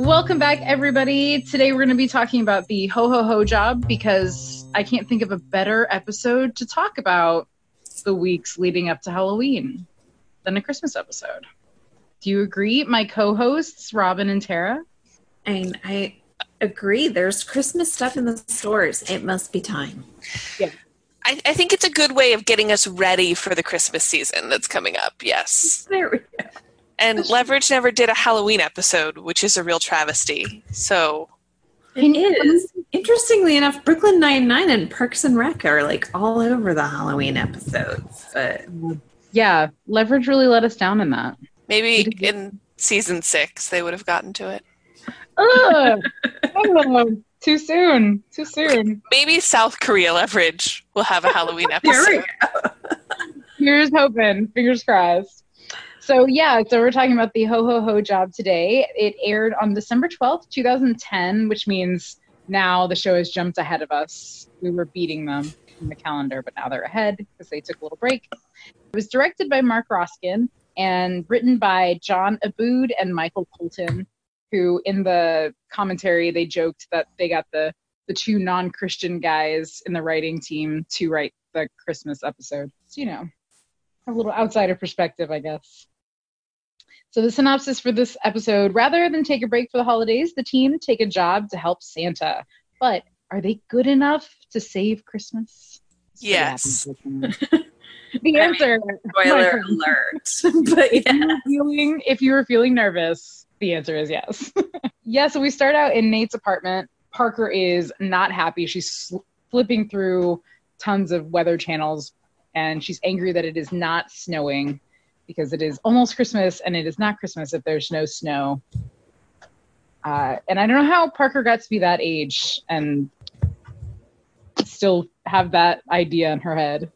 Welcome back, everybody. Today we're going to be talking about the Ho Ho Ho job because I can't think of a better episode to talk about the weeks leading up to Halloween than a Christmas episode. Do you agree, my co-hosts, Robin and Tara? I agree. There's Christmas stuff in the stores. It must be time. Yeah. I think it's a good way of getting us ready for the Christmas season that's coming up, yes. There we go. And Leverage never did a Halloween episode, which is a real travesty. So It is. Interestingly enough, Brooklyn Nine-Nine and Parks and Rec are like all over the Halloween episodes. But Yeah, Leverage really let us down in that. maybe in season 6 they would have gotten to it. Ugh! Oh, too soon. Too soon. Maybe South Korea Leverage will have a Halloween there we episode. go. Here's hoping. Fingers crossed. So we're talking about the Ho Ho Ho job today. It aired on December 12th, 2010, which means now the show has jumped ahead of us. We were beating them in the calendar, but now they're ahead because they took a little break. It was directed by Mark Roskin and written by John Abood and Michael Colton, who in the commentary, they joked that they got the two non-Christian guys in the writing team to write the Christmas episode. So, a little outsider perspective, I guess. So the synopsis for this episode: rather than take a break for the holidays, the team take a job to help Santa. But are they good enough to save Christmas? Yes. The answer, Spoiler alert. But yeah. if you were feeling nervous, the answer is yes. Yeah, so we start out in Nate's apartment. Parker is not happy. She's flipping through tons of weather channels, and she's angry that it is not snowing, because it is almost Christmas, and it is not Christmas if there's no snow. And I don't know how Parker got to be that age and still have that idea in her head.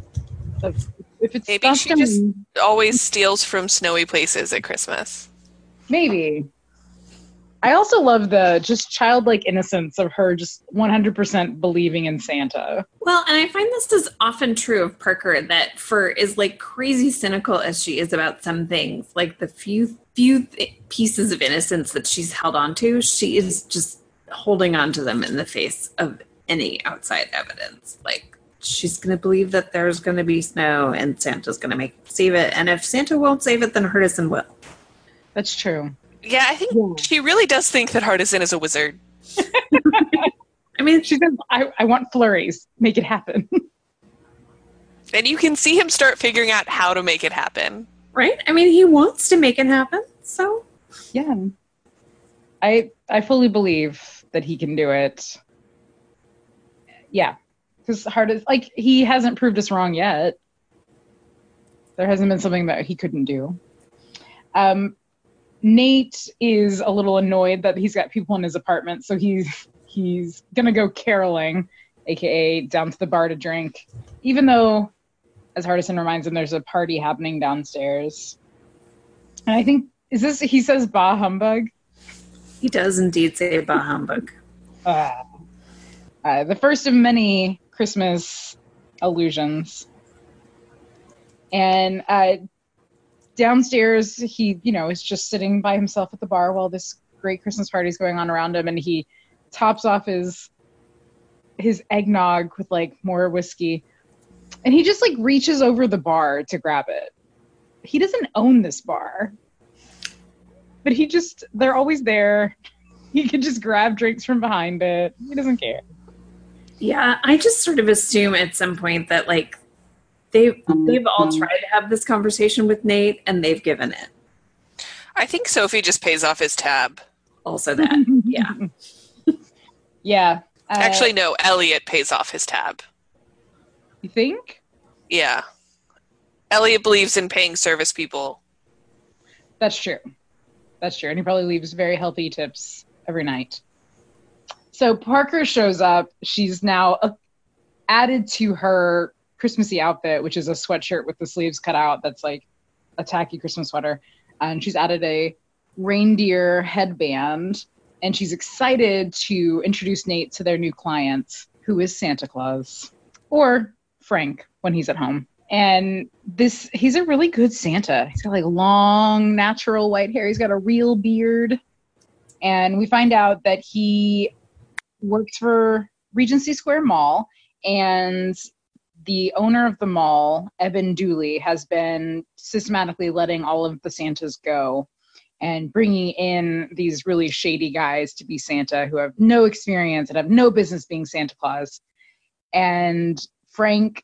If it's Maybe she just always steals from snowy places at Christmas. Maybe. I also love the just childlike innocence of her just 100% believing in Santa. Well, and I find this is often true of Parker, that for as like crazy cynical as she is about some things, like the few pieces of innocence that she's held on to, she is just holding on to them in the face of any outside evidence. Like, she's going to believe that there's going to be snow and Santa's going to save it. And if Santa won't save it, then Hardison will. That's true. Yeah, I think she really does think that Hardison is a wizard. I mean, she says, I want flurries. Make it happen. And you can see him start figuring out how to make it happen. Right? I mean, he wants to make it happen, so. Yeah. I fully believe that he can do it. Yeah. Because Hardison, he hasn't proved us wrong yet. There hasn't been something that he couldn't do. Nate is a little annoyed that he's got people in his apartment, so he's gonna go caroling, aka down to the bar to drink, even though, as Hardison reminds him, there's a party happening downstairs. And I think, he says bah humbug? He does indeed say bah humbug. The first of many Christmas allusions. And downstairs, he, is just sitting by himself at the bar while this great Christmas party is going on around him, and he tops off his eggnog with more whiskey, and he just reaches over the bar to grab it. He doesn't own this bar, but they're always there. He could just grab drinks from behind it. He doesn't care. Yeah, I just sort of assume at some point that they've all tried to have this conversation with Nate, and they've given it. I think Sophie just pays off his tab. Also that, yeah. Yeah. Actually, no, Elliot pays off his tab. You think? Yeah. Elliot believes in paying service people. That's true. And he probably leaves very healthy tips every night. So Parker shows up. She's now added to her Christmassy outfit, which is a sweatshirt with the sleeves cut out that's a tacky Christmas sweater. And she's added a reindeer headband. And she's excited to introduce Nate to their new client, who is Santa Claus. Or Frank, when he's at home. And he's a really good Santa. He's got long, natural white hair. He's got a real beard. And we find out that he works for Regency Square Mall, and the owner of the mall, Eben Dooley, has been systematically letting all of the Santas go and bringing in these really shady guys to be Santa who have no experience and have no business being Santa Claus. And Frank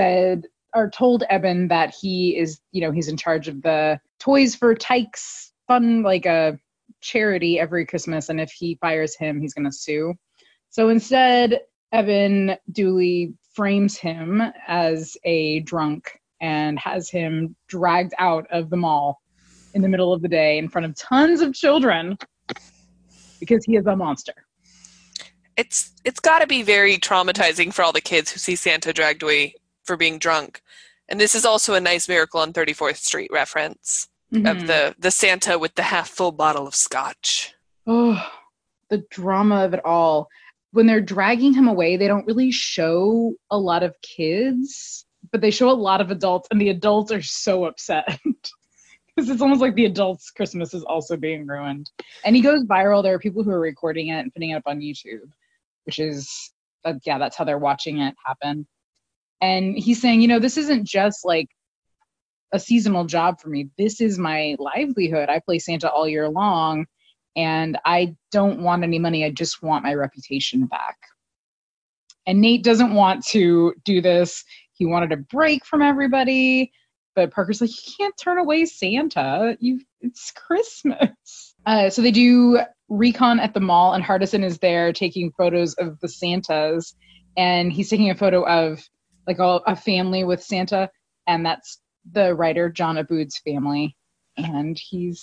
told Eben that he is, he's in charge of the Toys for Tykes fund, like a charity every Christmas. And if he fires him, he's going to sue. So instead, Eben Dooley frames him as a drunk and has him dragged out of the mall in the middle of the day in front of tons of children because he is a monster. It's got to be very traumatizing for all the kids who see Santa dragged away for being drunk. And this is also a nice Miracle on 34th Street reference of the Santa with the half-full bottle of scotch. Oh, the drama of it all. When they're dragging him away, they don't really show a lot of kids, but they show a lot of adults, and the adults are so upset. Because it's almost like the adults' Christmas is also being ruined. And he goes viral. There are people who are recording it and putting it up on YouTube, which is, that's how they're watching it happen. And he's saying, this isn't just like a seasonal job for me. This is my livelihood. I play Santa all year long, and I don't want any money. I just want my reputation back. And Nate doesn't want to do this. He wanted a break from everybody. But Parker's like, you can't turn away Santa. It's Christmas. So they do recon at the mall, and Hardison is there taking photos of the Santas. And he's taking a photo of like a family with Santa, and that's the writer John Aboud's family. And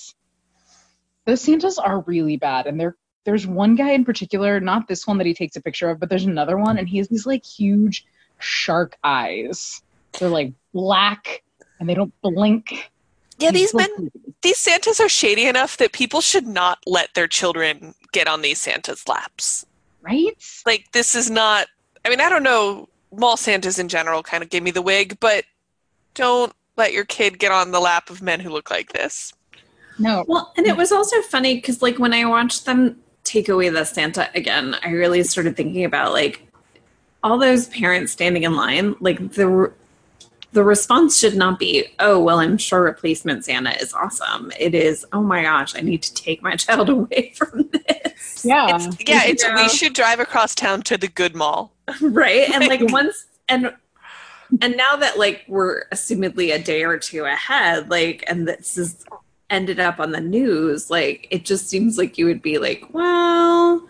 those Santas are really bad. And there's one guy in particular, not this one that he takes a picture of, but there's another one, and he has these like huge shark eyes. They're like black, and they don't blink. Yeah, these Santas are shady enough that people should not let their children get on these Santas' laps. Right? Like, this is not, I don't know, mall Santas in general kind of gave me the wig, but don't let your kid get on the lap of men who look like this. No. Well, and it was also funny because, like, when I watched them take away the Santa again, I really started thinking about, like, all those parents standing in line, like, the response should not be, oh, well, I'm sure replacement Santa is awesome. It is, oh my gosh, I need to take my child away from this. Yeah. We should drive across town to the good mall. Right. And like and now that like we're assumedly a day or two ahead, like, and this is ended up on the news, like, it just seems like you would be like, well,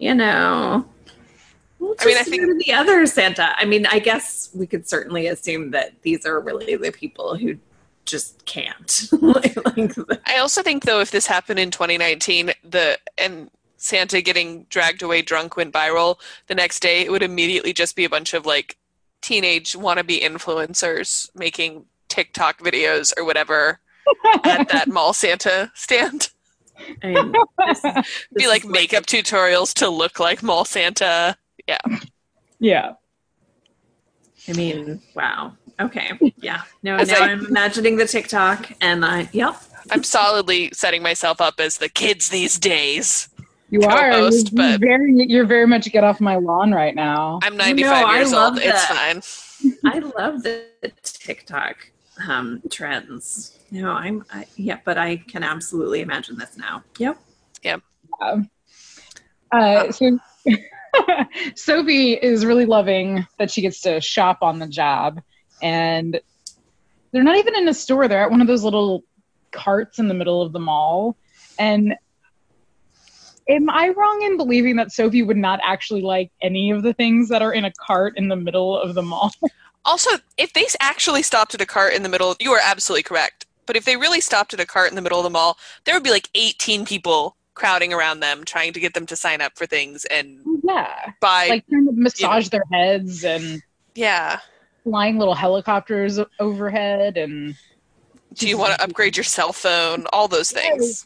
we'll just I think the other Santa. I guess we could certainly assume that these are really the people who just can't. I also think, though, if this happened in 2019, and Santa getting dragged away drunk went viral, the next day it would immediately just be a bunch of like teenage wannabe influencers making TikTok videos or whatever at that mall Santa stand. Be like makeup tutorials to look like mall Santa. Yeah. Yeah. Wow. Okay. Yeah. No, I'm imagining the TikTok, and I'm solidly setting myself up as the kids these days. You co-host, are. You're very much get off my lawn right now. I'm 95 years old. It's fine. I love the TikTok trends. But I can absolutely imagine this now. Yep. Yep. So Sophie is really loving that she gets to shop on the job, and they're not even in a store. They're at one of those little carts in the middle of the mall. And am I wrong in believing that Sophie would not actually like any of the things that are in a cart in the middle of the mall? Also, if they actually stopped at a cart in the middle, you are absolutely correct. But if they really stopped at a cart in the middle of the mall, there would be like 18 people crowding around them, trying to get them to sign up for things and buy, like trying to massage their heads and flying little helicopters overhead. And do you want to upgrade your cell phone? All those things.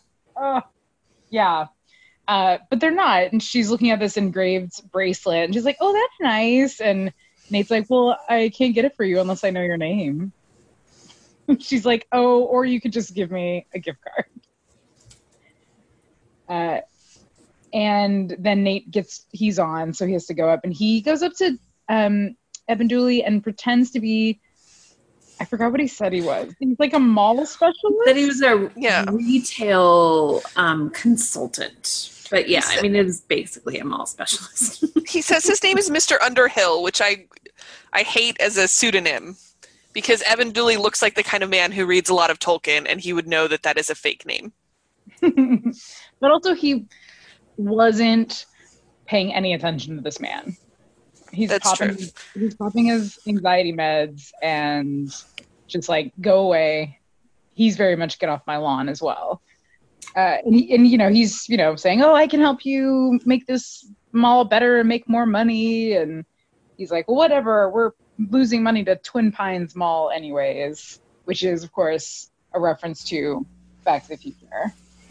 But they're not. And she's looking at this engraved bracelet, and she's like, "Oh, that's nice." And Nate's like, "Well, I can't get it for you unless I know your name." She's like, "Oh, or you could just give me a gift card." And then Nate he's on, so he has to go up, and he goes up to Eben Dooley and pretends to be, I forgot what he said he was. He's like a mall specialist? That he was a retail consultant. But yeah, I mean, it is basically a mall specialist. He says his name is Mr. Underhill, which I hate as a pseudonym, because Eben Dooley looks like the kind of man who reads a lot of Tolkien, and he would know that that is a fake name. But also he wasn't paying any attention to this man. He's popping his anxiety meds and just like, go away. He's very much get off my lawn as well. And he's saying, oh, I can help you make this mall better and make more money. And he's like, well, whatever, we're losing money to Twin Pines Mall anyways, which is, of course, a reference to Back to the Future.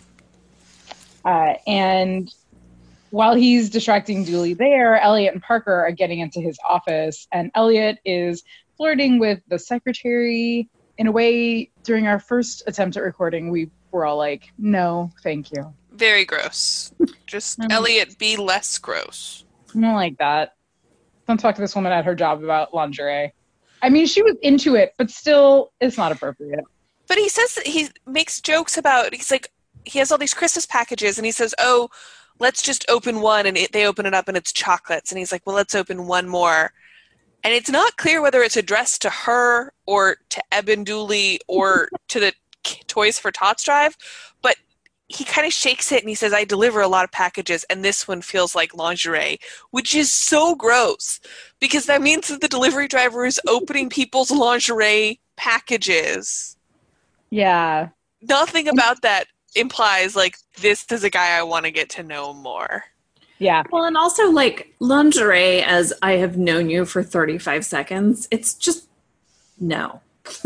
And while he's distracting Dooley there, Elliot and Parker are getting into his office, and Elliot is flirting with the secretary. In a way, during our first attempt at recording, we were all like, no, thank you. Very gross. Just, Elliot, be less gross. I don't like that. Don't talk to this woman at her job about lingerie. I mean, she was into it, but still, it's not appropriate. But he says that he makes jokes about, he's like, he has all these Christmas packages, and he says, oh, let's just open one, and they open it up, and it's chocolates. And he's like, well, let's open one more. And it's not clear whether it's addressed to her or to Eben Dooley or to the Toys for Tots drive, but he kind of shakes it, and he says, I deliver a lot of packages, and this one feels like lingerie, which is so gross, because that means that the delivery driver is opening people's lingerie packages. Yeah. Nothing about that implies like, this is a guy I want to get to know more. Yeah. Well, and also like lingerie, as I have known you for 35 seconds, it's just no.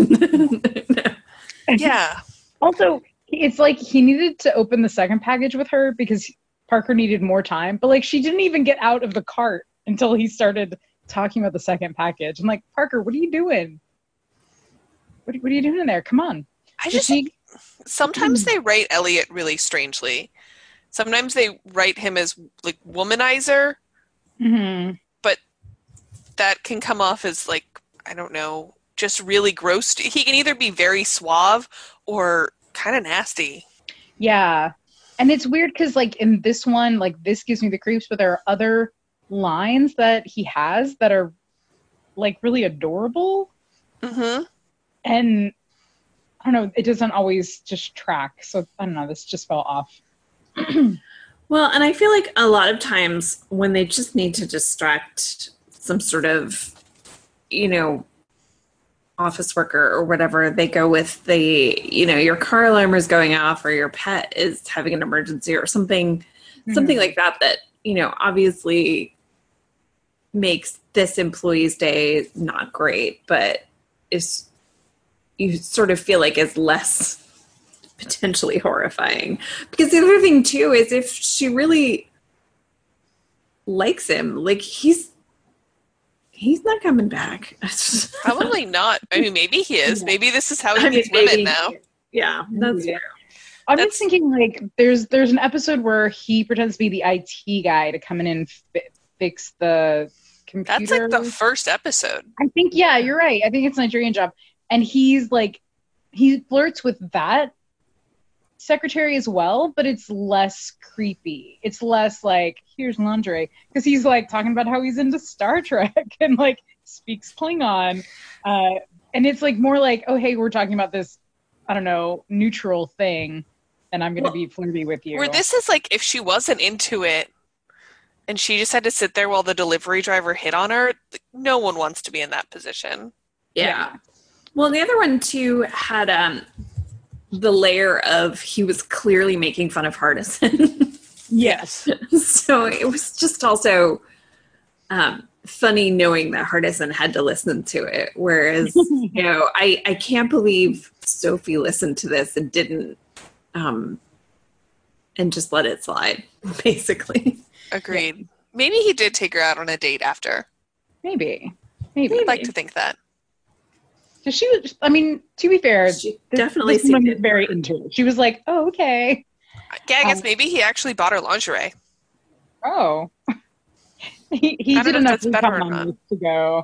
Yeah. Also, it's like he needed to open the second package with her because Parker needed more time, but like she didn't even get out of the cart until he started talking about the second package. I'm like, Parker, what are you doing? What are you doing in there? Come on. Sometimes they write Elliot really strangely. Sometimes they write him as like womanizer, but that can come off as like, I don't know, just really gross. He can either be very suave or kind of nasty. Yeah. And it's weird because like in this one, like this gives me the creeps, but there are other lines that he has that are like really adorable. Mm-hmm. And I don't know, it doesn't always just track. So I don't know, this just fell off. Well, and I feel like a lot of times when they just need to distract some sort of, office worker or whatever, they go with the, your car alarm is going off or your pet is having an emergency or something like that, obviously makes this employee's day not great, but you sort of feel like is less potentially horrifying. Because the other thing too is if she really likes him, like he's not coming back. Probably not. I mean, maybe he is. Maybe this is how he meets women now. Yeah, that's true. I'm just thinking like there's an episode where he pretends to be the IT guy to come in and fix the computer. That's like the first episode. I think, yeah, you're right. I think it's Nigerian Job. And he's like, he flirts with that secretary as well, but it's less creepy. It's less like, here's lingerie. Because he's like talking about how he's into Star Trek and like speaks Klingon. And it's like more like, oh, hey, we're talking about this, I don't know, neutral thing. And I'm going to be flirty with you. Where this is like, if she wasn't into it and she just had to sit there while the delivery driver hit on her, no one wants to be in that position. Yeah. Well, the other one too had the layer of he was clearly making fun of Hardison. Yes. So it was just also funny knowing that Hardison had to listen to it. Whereas, I can't believe Sophie listened to this and didn't, and just let it slide, basically. Agreed. Yeah. Maybe he did take her out on a date after. Maybe. I'd like to think that. So she was, I mean, to be fair, she definitely seemed very into it. She was like, oh, okay. Yeah, I guess maybe he actually bought her lingerie. Oh. He I don't did know if enough that's better recon or on not. this to go,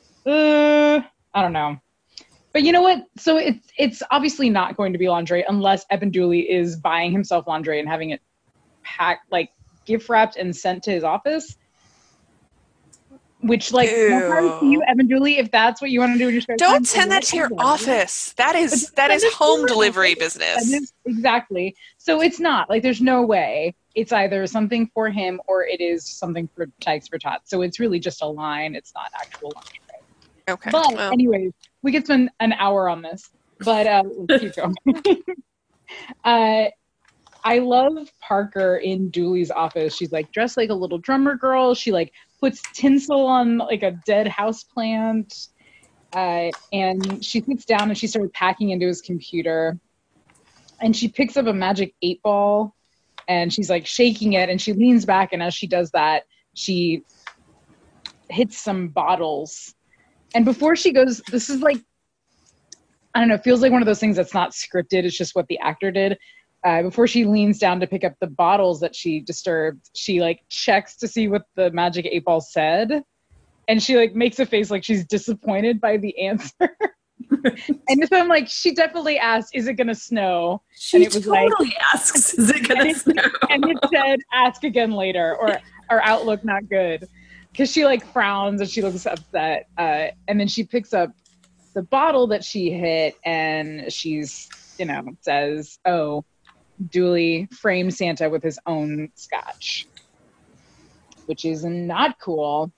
I don't know. But you know what? So it's obviously not going to be lingerie unless Evan Dooley is buying himself lingerie and having it packed, like gift wrapped and sent to his office. Which, like, more power to you, Ew. Evan Dooley, if that's what you want to do in your spare Don't time. send that to your office. That But is don't send it to home your delivery office. That business. is exactly. So it's not like there's no way. It's either something for him or it is something for Tags for Tots. So it's really just a line. It's not actual lingerie. Okay. But Well, anyways, we could spend an hour on this. But let's keep going. I love Parker in Dooley's office. She's like dressed like a little drummer girl. She like puts tinsel on like a dead house plant. And she sits down and she starts hacking into his computer. And she picks up a magic 8-ball and she's like shaking it and she leans back. And as she does that, she hits some bottles. And before she goes, this is like, I don't know, it feels like one of those things that's not scripted. It's just what the actor did. Before she leans down to pick up the bottles that she disturbed, she like checks to see what the magic 8-ball said. And she like makes a face like she's disappointed by the answer. And so I'm like, she definitely asked, is it going to snow? She and it was totally asks, is it going to snow? And it said, ask again later, or outlook not good. Because she like frowns and she looks upset. And then she picks up the bottle that she hit and she's, says, oh, Dooley framed Santa with his own scotch, which is not cool.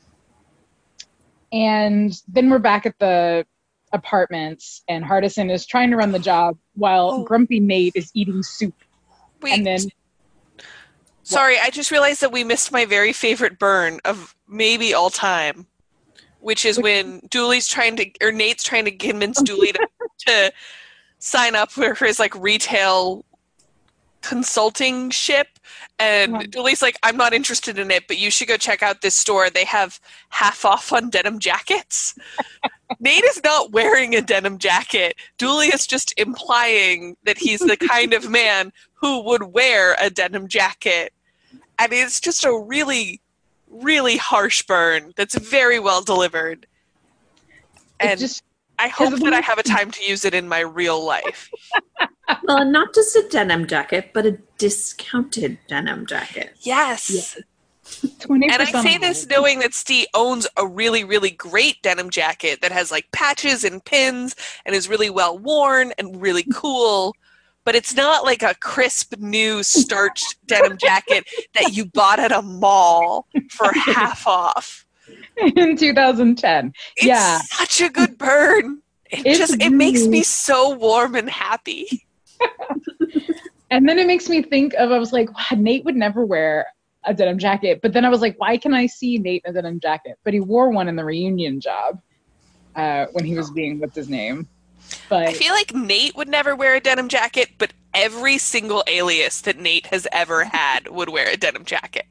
And then we're back at the apartments and Hardison is trying to run the job while Grumpy Nate is eating soup. wait. And then Sorry, I just realized that we missed my very favorite burn of maybe all time, which is when Nate's trying to convince Dooley to sign up for his like retail consulting ship, and Dooley's like, I'm not interested in it, but you should go check out this store. They have half off on denim jackets. Nate is not wearing a denim jacket. Dooley is just implying that he's the kind of man who would wear a denim jacket. And it's just a really, really harsh burn that's very well delivered. And I hope that I have a time to use it in my real life. Well, not just a denim jacket, but a discounted denim jacket. Yes. Yeah. 20% and I say off. this knowing that Steve owns a really, really great denim jacket that has like patches and pins and is really well worn and really cool. But it's not like a crisp, new, starched denim jacket that you bought at a mall for half off. In 2010. It's such a good burn. It makes me so warm and happy. And then it makes me think of, I was like, wow, Nate would never wear a denim jacket. But then I was like, why can I see Nate in a denim jacket? But he wore one in the reunion job when he was being, what's his name? But I feel like Nate would never wear a denim jacket, but every single alias that Nate has ever had would wear a denim jacket.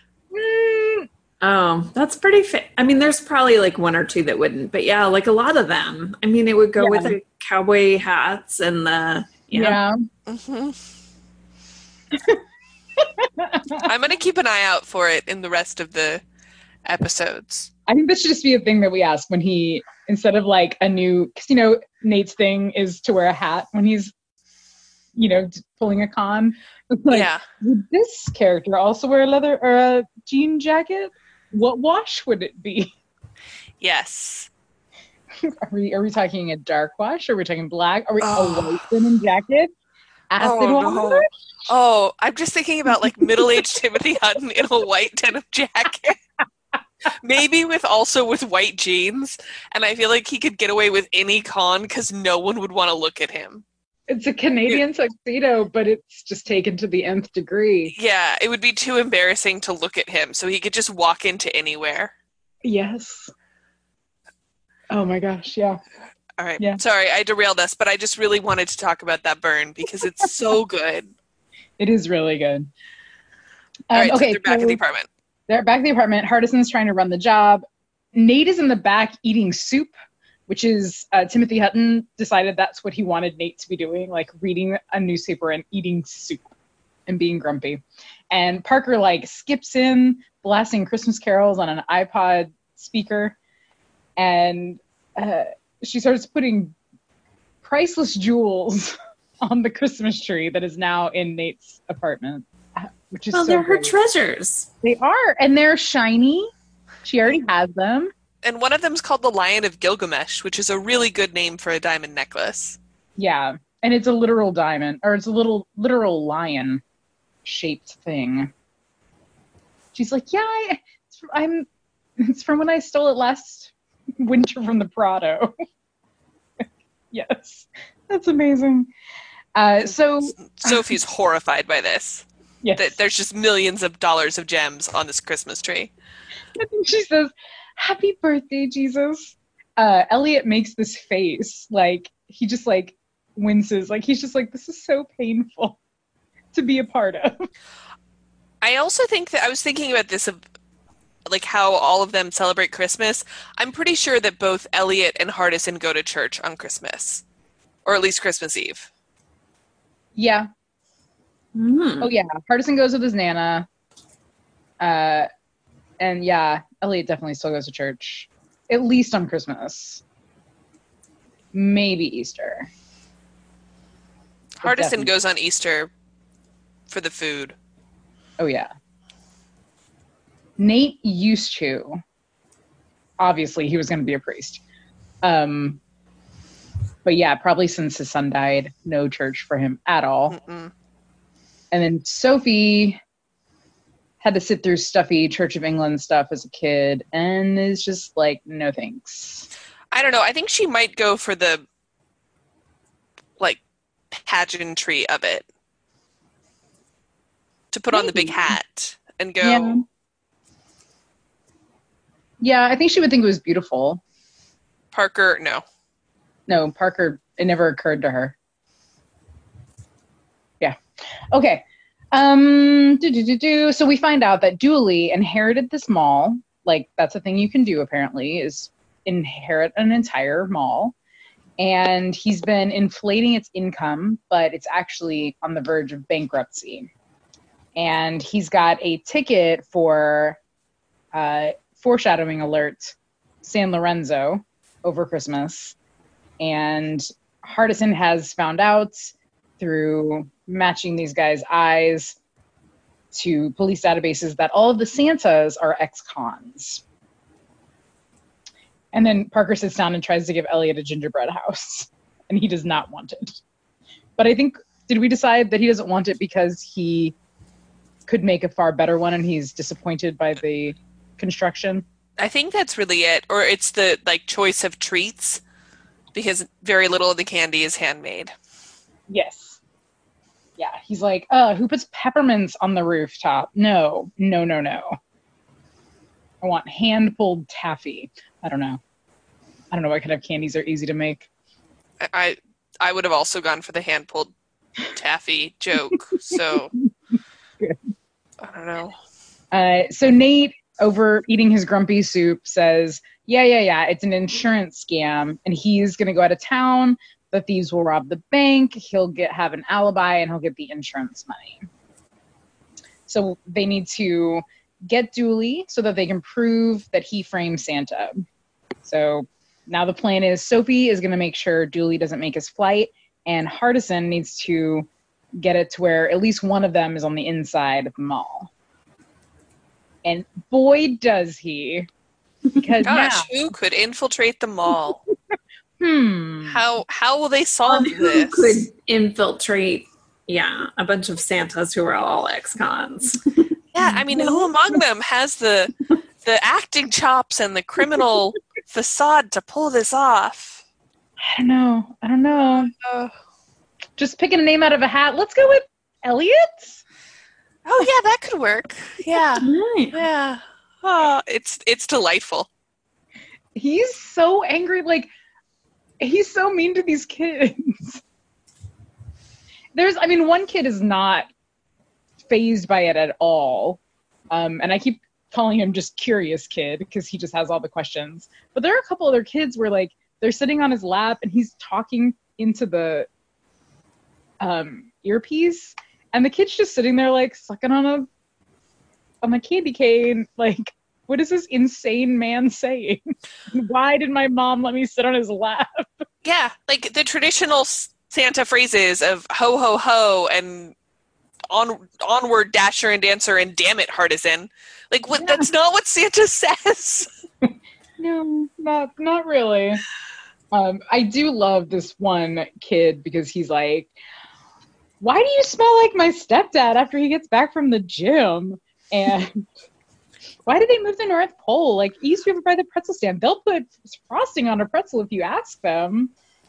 Oh, that's pretty I mean, there's probably like one or two that wouldn't, but yeah, like a lot of them. I mean, it would go with the cowboy hats and the Mm-hmm. I'm going to keep an eye out for it in the rest of the episodes. I think this should just be a thing that we ask when he, instead of like a new, because Nate's thing is to wear a hat when he's, pulling a con. Like, would this character also wear a leather or a jean jacket? What wash would it be? Yes. Are we talking a dark wash? Are we talking black? Are we a white denim jacket? Acid wash? Oh, I'm just thinking about like middle-aged Timothy Hutton in a white denim jacket. Maybe with white jeans. And I feel like he could get away with any con because no one would want to look at him. It's a Canadian tuxedo, but it's just taken to the nth degree. Yeah, it would be too embarrassing to look at him, so he could just walk into anywhere. Yes. Oh my gosh, yeah. All right. Yeah. Sorry, I derailed us, but I just really wanted to talk about that burn because it's so good. It is really good. All right, okay, so they're back at the apartment. They're back at the apartment. Hardison's trying to run the job. Nate is in the back eating soup, which is Timothy Hutton decided that's what he wanted Nate to be doing, like reading a newspaper and eating soup. and being grumpy. And Parker like skips in, blasting Christmas carols on an iPod speaker, and she starts putting priceless jewels on the Christmas tree that is now in Nate's apartment, which is they're her treasures. They are, and they're shiny. She already has them. And one of them is called the Lion of Gilgamesh, which is a really good name for a diamond necklace. Yeah, and it's a literal diamond, or it's a literal lion-shaped thing. She's like, yeah, it's from when I stole it last winter from the Prado. Yes, that's amazing. So Sophie's horrified by this. Yes. That there's just millions of dollars of gems on this Christmas tree. And she says, "Happy birthday, Jesus." Elliot makes this face, like he just like winces, like he's just like, this is so painful to be a part of. I also think that I was thinking about this of like how all of them celebrate Christmas. I'm pretty sure that both Elliot and Hardison go to church on Christmas, or at least Christmas Eve. Yeah. Oh yeah, Hardison goes with his Nana. And yeah, Elliot definitely still goes to church, at least on Christmas. Maybe Easter. Hardison goes on Easter for the food. Oh yeah. Nate used to. Obviously, he was going to be a priest. But yeah, probably since his son died, no church for him at all. Mm-mm. And then Sophie had to sit through stuffy Church of England stuff as a kid, and is just like, no thanks. I don't know. I think she might go for the like pageantry of it. To put on the big hat and go. Yeah. Yeah, I think she would think it was beautiful. Parker, no. No, Parker, it never occurred to her. Yeah. Okay. So we find out that Dooley inherited this mall. Like, that's a thing you can do, apparently, is inherit an entire mall. And he's been inflating its income, but it's actually on the verge of bankruptcy. And he's got a ticket for foreshadowing alert San Lorenzo over Christmas. And Hardison has found out through matching these guys' eyes to police databases that all of the Santas are ex-cons. And then Parker sits down and tries to give Elliot a gingerbread house, and he does not want it. But I think, did we decide that he doesn't want it because he could make a far better one and he's disappointed by the construction? I think that's really it. Or it's the like choice of treats, because very little of the candy is handmade. Yes. Yeah, he's like, who puts peppermints on the rooftop? No. I want hand-pulled taffy. I don't know what kind of candies are easy to make. I would have also gone for the hand-pulled taffy joke, so Good. I don't know. So Nate, over eating his grumpy soup, says, yeah, it's an insurance scam, and he's going to go out of town. The thieves will rob the bank. He'll have an alibi, and he'll get the insurance money. So they need to get Dooley so that they can prove that he framed Santa. So now the plan is Sophie is going to make sure Dooley doesn't make his flight, and Hardison needs to get it to where at least one of them is on the inside of the mall. And boy, does he. Because gosh, who could infiltrate the mall? How will they solve Who this? could infiltrate, a bunch of Santas who are all ex-cons? Yeah, I mean, who among them has the acting chops and the criminal facade to pull this off? I don't know. Just picking a name out of a hat. Let's go with Elliot. Oh yeah, that could work. Yeah, Right. yeah. Oh, it's delightful. He's so angry. Like, he's so mean to these kids. One kid is not fazed by it at all. And I keep calling him just curious kid because he just has all the questions. But there are a couple other kids where like they're sitting on his lap and he's talking into the earpiece, And the kid's just sitting there like sucking on a candy cane. Like, what is this insane man saying? Why did my mom let me sit on his lap? Yeah, like the traditional Santa phrases of ho ho ho and onward Dasher and Dancer and damn it Hardison. Like what? Yeah. That's not what Santa says. No, not really. I do love this one kid because he's like, why do you smell like my stepdad after he gets back from the gym? And why did they move the North Pole? Like, it used to be over by the pretzel stand. They'll put frosting on a pretzel if you ask them.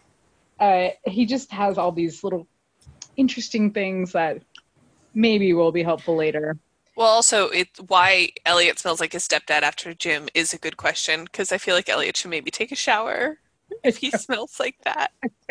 He just has all these little interesting things that maybe will be helpful later. Well, also, why Elliot smells like his stepdad after the gym is a good question, because I feel like Elliot should maybe take a shower if he smells like that.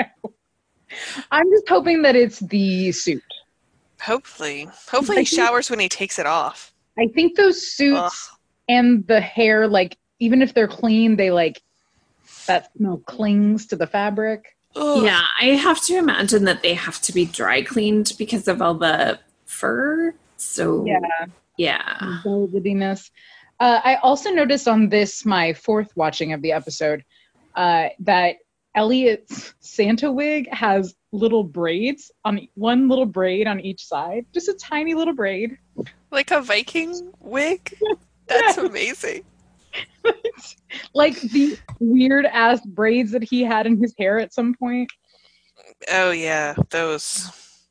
I'm just hoping that it's the suit. Hopefully he showers when he takes it off. I think those suits and the hair, like, even if they're clean, they like, that smell clings to the fabric. Ugh. Yeah, I have to imagine that they have to be dry cleaned because of all the fur. So yeah. Velvetiness. I also noticed on this, my fourth watching of the episode, that Elliot's Santa wig has little braids on one little braid on each side, just a tiny little braid, like a Viking wig. That's amazing. Like the weird ass braids that he had in his hair at some point. Oh yeah, those.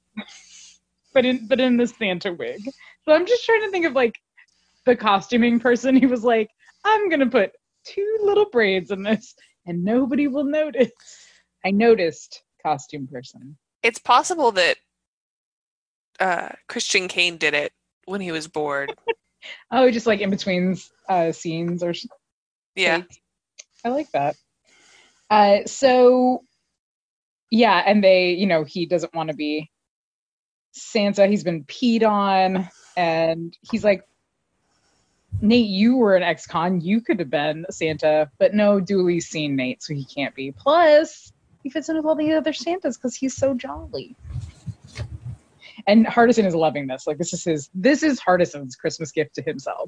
But in the Santa wig. So I'm just trying to think of like the costuming person. He was like, I'm gonna put 2 little braids in this and nobody will notice. I noticed, costume person. It's possible that Christian Kane did it when he was bored. Oh, just like in between scenes or Yeah. takes. I like that. So yeah, and they, he doesn't want to be Santa. He's been peed on, and he's like, Nate, you were an ex-con. You could have been Santa, but no, Dooley's seen Nate, so he can't be. Plus, he fits in with all the other Santas because he's so jolly. And Hardison is loving this. Like, this is Hardison's Christmas gift to himself.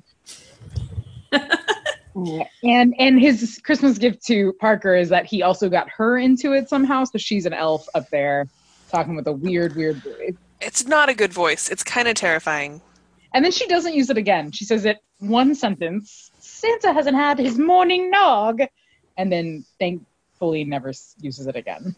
And his Christmas gift to Parker is that he also got her into it somehow, so she's an elf up there talking with a weird voice. It's not a good voice. It's kind of terrifying. And then she doesn't use it again. She says it one sentence. Santa hasn't had his morning nog. And then thankfully never uses it again.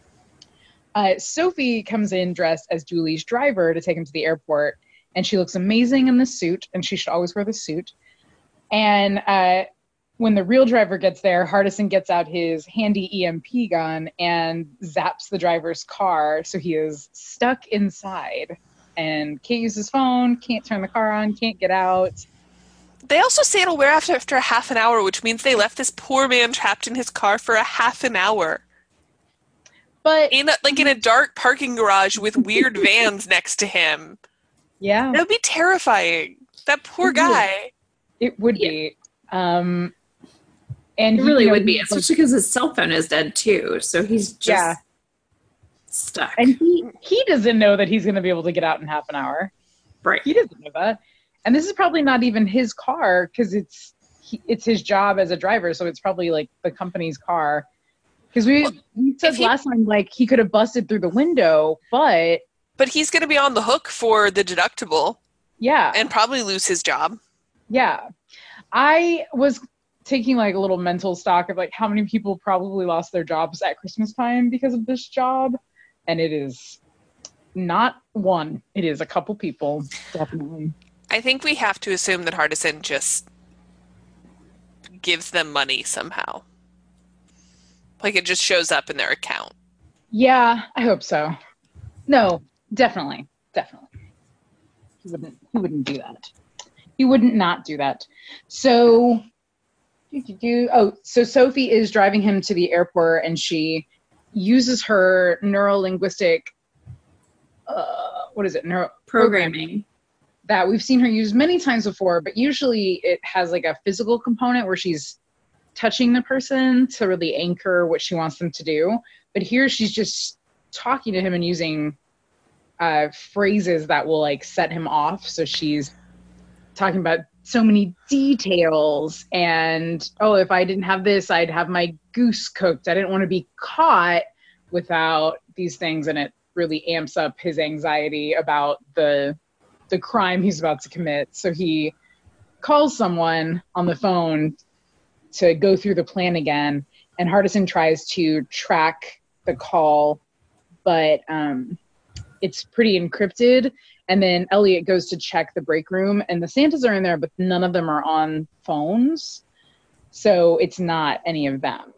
Sophie comes in dressed as Julie's driver to take him to the airport. And she looks amazing in the suit. And she should always wear the suit. And when the real driver gets there, Hardison gets out his handy EMP gun and zaps the driver's car. So he is stuck inside and can't use his phone, can't turn the car on, can't get out. They also say it'll wear off after a half an hour, which means they left this poor man trapped in his car for a half an hour. But in a dark parking garage with weird vans next to him. Yeah. That would be terrifying. That poor guy. It would be. And it really would be, especially because his cell phone is dead too. So he's just stuck. And he doesn't know that he's going to be able to get out in half an hour. Right. He doesn't know that. And this is probably not even his car because it's his job as a driver. So it's probably like the company's car. Because we said last time, like, he could have busted through the window, but he's going to be on the hook for the deductible. Yeah. And probably lose his job. Yeah. I was taking like a little mental stock of like how many people probably lost their jobs at Christmas time because of this job. And it is not one. It is a couple people, definitely. I think we have to assume that Hardison just gives them money somehow. Like it just shows up in their account. Yeah, I hope so. No, definitely. He wouldn't do that. He wouldn't not do that. So, so Sophie is driving him to the airport, and she uses her neurolinguistic, programming that we've seen her use many times before, but usually it has like a physical component where she's touching the person to really anchor what she wants them to do. But here she's just talking to him and using phrases that will like set him off. So she's talking about so many details and, oh, if I didn't have this, I'd have my goose cooked. I didn't want to be caught without these things. And it really amps up his anxiety about the crime he's about to commit. So he calls someone on the phone to go through the plan again. And Hardison tries to track the call, but it's pretty encrypted. And then Elliot goes to check the break room, and the Santas are in there, but none of them are on phones. So it's not any of them.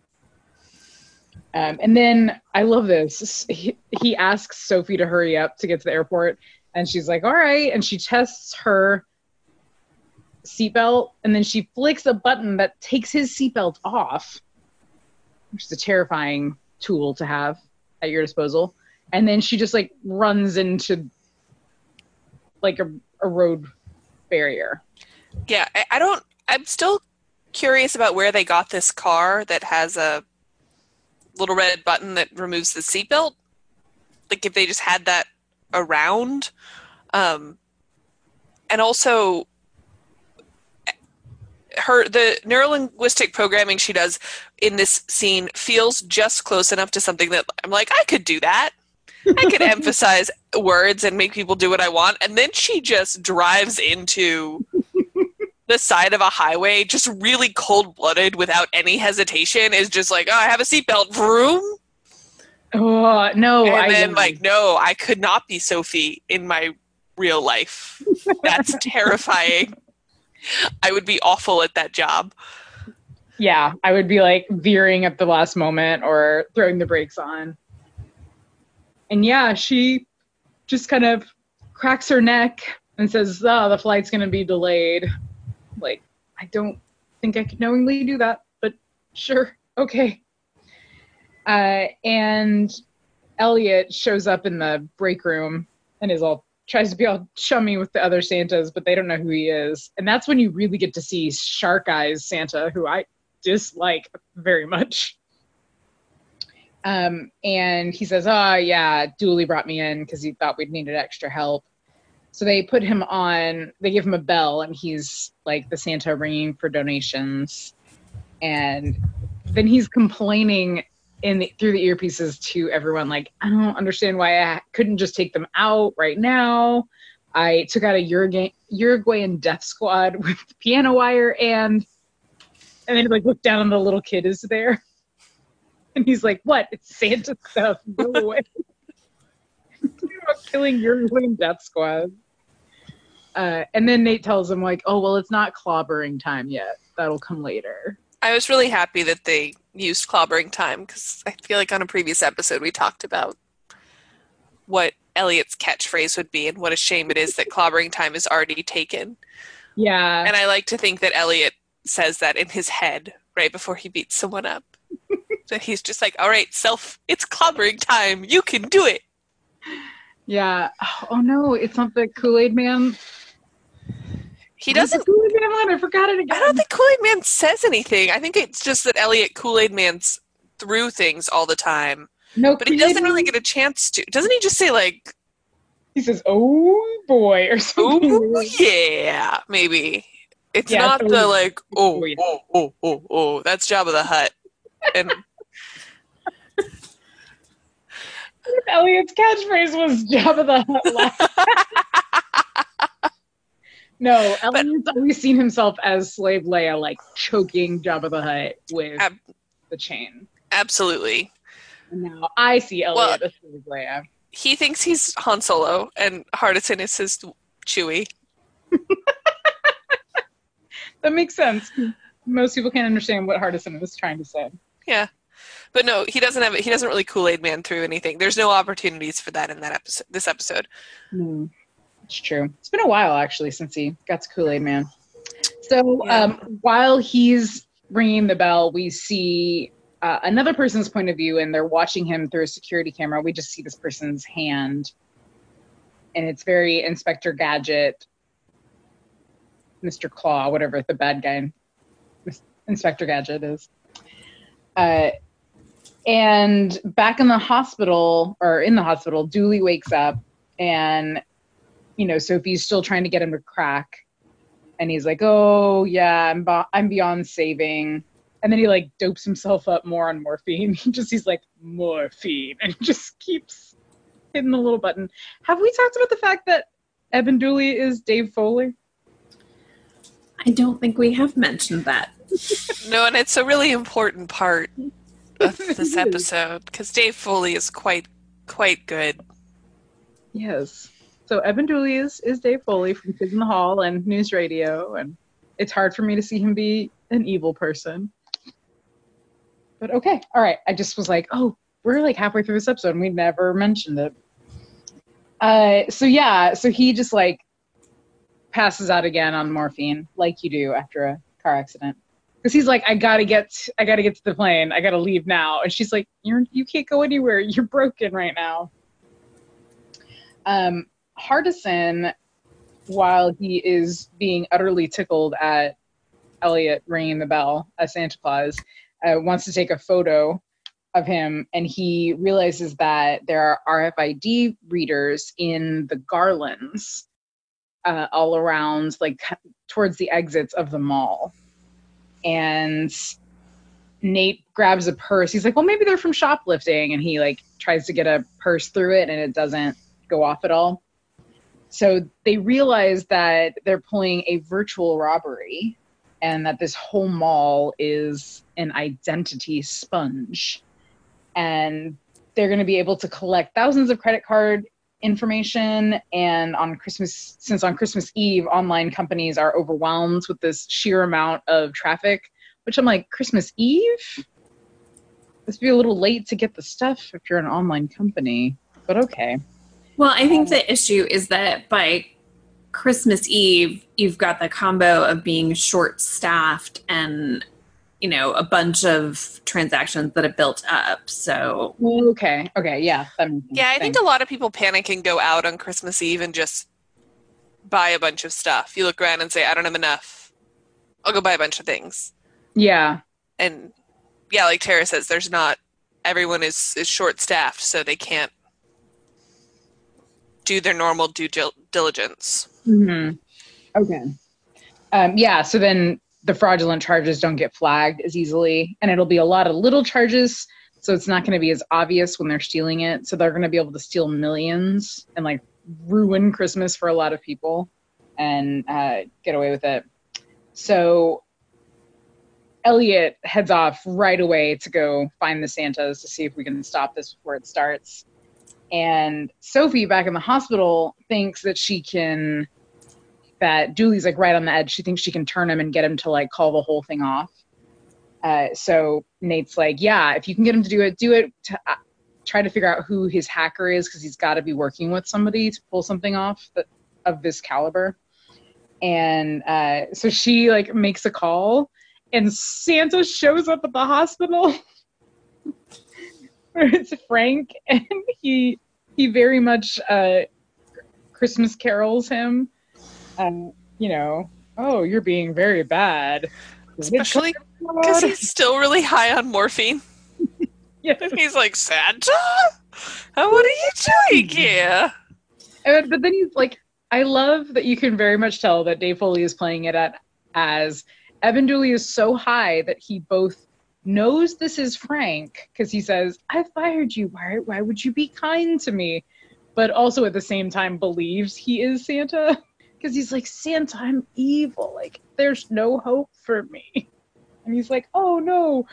And then I love this. He asks Sophie to hurry up to get to the airport, and she's like, all right. And she tests her seatbelt, and then she flicks a button that takes his seatbelt off, which is a terrifying tool to have at your disposal. And then she just like runs into like a road barrier. Yeah, I'm still curious about where they got this car that has a little red button that removes the seatbelt. Like if they just had that around. And also the neurolinguistic programming she does in this scene feels just close enough to something that I'm like, I could do that. I could emphasize words and make people do what I want. And then she just drives into the side of a highway, just really cold-blooded without any hesitation, is just like, oh, I have a seatbelt, vroom. Oh, no. And then no, I could not be Sophie in my real life. That's terrifying. I would be awful at that job. Yeah, I would be like veering at the last moment or throwing the brakes on. And yeah, she just kind of cracks her neck and says, oh, the flight's going to be delayed. Like, I don't think I could knowingly do that, but sure, okay. And Elliot shows up in the break room and tries to be all chummy with the other Santas, but they don't know who he is. And that's when you really get to see Shark Eyes Santa, who I dislike very much. And he says, oh, yeah, Dooley brought me in because he thought we'd needed extra help. So they put him on, they give him a bell, and he's like the Santa ringing for donations. And then he's complaining through the earpieces to everyone, like, I don't understand why I couldn't just take them out right now. I took out a Uruguayan death squad with piano wire, and then he like looked down and the little kid is there. And he's like, what? It's Santa stuff. Go away. About killing Uruguayan death squad. And then Nate tells him, like, oh, well, it's not clobbering time yet. That'll come later. I was really happy that they used clobbering time because I feel like on a previous episode we talked about what Elliot's catchphrase would be and what a shame it is that clobbering time is already taken. Yeah. And I like to think that Elliot says that in his head right before he beats someone up. So he's just like, all right, it's clobbering time. You can do it. Yeah. Oh, no, it's not the Kool-Aid Man. He doesn't. Kool-Aid Man line? I forgot it again. I don't think Kool-Aid Man says anything. I think it's just that Elliot Kool-Aid Man's through things all the time. No, but he doesn't really get a chance to. Doesn't he just say like? He says, "Oh boy," or something. Oh yeah, maybe. It's not the like. Oh. That's Jabba the Hutt. And Elliot's catchphrase was Jabba the Hutt. No, Elliot's always seen himself as Slave Leia, like choking Jabba the Hutt with the chain. Absolutely. And now I see Elliot as Slave Leia. He thinks he's Han Solo, and Hardison is his Chewie. That makes sense. Most people can't understand what Hardison was trying to say. Yeah. But no, he doesn't really Kool-Aid Man through anything. There's no opportunities for that in this episode. No, it's true. It's been a while, actually, since he got to Kool-Aid Man. So while he's ringing the bell, we see another person's point of view, and they're watching him through a security camera. We just see this person's hand, and it's very Inspector Gadget, Mr. Claw, whatever the bad guy Inspector Gadget is. And back in the hospital, Dooley wakes up And, Sophie's still trying to get him to crack. And he's like, oh, yeah, I'm beyond saving. And then he, like, dopes himself up more on morphine. He's like, morphine. And he just keeps hitting the little button. Have we talked about the fact that Eben Dooley is Dave Foley? I don't think we have mentioned that. No, and it's a really important part of this episode because Dave Foley is quite good. Yes. So Eben Dooley is Dave Foley from Kids in the Hall and News Radio, and it's hard for me to see him be an evil person. But okay, all right. I just was like, oh, we're like halfway through this episode and we never mentioned it. So he just like passes out again on morphine, like you do after a car accident. Because he's like, I gotta get to the plane. I gotta leave now. And she's like, you can't go anywhere. You're broken right now. Hardison, while he is being utterly tickled at Elliot ringing the bell as Santa Claus, wants to take a photo of him, and he realizes that there are RFID readers in the garlands all around, like towards the exits of the mall. And Nate grabs a purse. He's like, well, maybe they're from shoplifting, and he like tries to get a purse through it, and it doesn't go off at all. So they realize that they're pulling a virtual robbery and that this whole mall is an identity sponge. And they're going to be able to collect thousands of credit card information. And since on Christmas Eve, online companies are overwhelmed with this sheer amount of traffic, which I'm like, Christmas Eve? This would be a little late to get the stuff if you're an online company, but okay. Well, I think the issue is that by Christmas Eve, you've got the combo of being short-staffed and, a bunch of transactions that have built up. So okay, yeah. I think a lot of people panic and go out on Christmas Eve and just buy a bunch of stuff. You look around and say, I don't have enough. I'll go buy a bunch of things. Yeah. And yeah, like Tara says, everyone is short-staffed, so they can't do their normal due diligence. Mm-hmm. Okay. So then the fraudulent charges don't get flagged as easily, and it'll be a lot of little charges, so it's not going to be as obvious when they're stealing it. So they're going to be able to steal millions and like ruin Christmas for a lot of people and get away with it. So Elliot heads off right away to go find the Santas to see if we can stop this before it starts. And Sophie, back in the hospital, thinks that that Dooley's like right on the edge. She thinks she can turn him and get him to like call the whole thing off. So Nate's like, yeah, if you can get him to do it to try to figure out who his hacker is, because he's got to be working with somebody to pull something off of this caliber. And so she like makes a call, and Santa shows up at the hospital. It's Frank, and he very much Christmas carols him. Oh, you're being very bad. Especially because he's still really high on morphine. Yeah. And he's like, Santa? What are you doing here? But then he's like, I love that you can very much tell that Dave Foley is playing it as Eben Dooley is so high that he both knows this is Frank, because he says, I fired you. Why would you be kind to me? But also at the same time believes he is Santa. Because he's like, Santa, I'm evil. Like, there's no hope for me. And he's like, oh, no.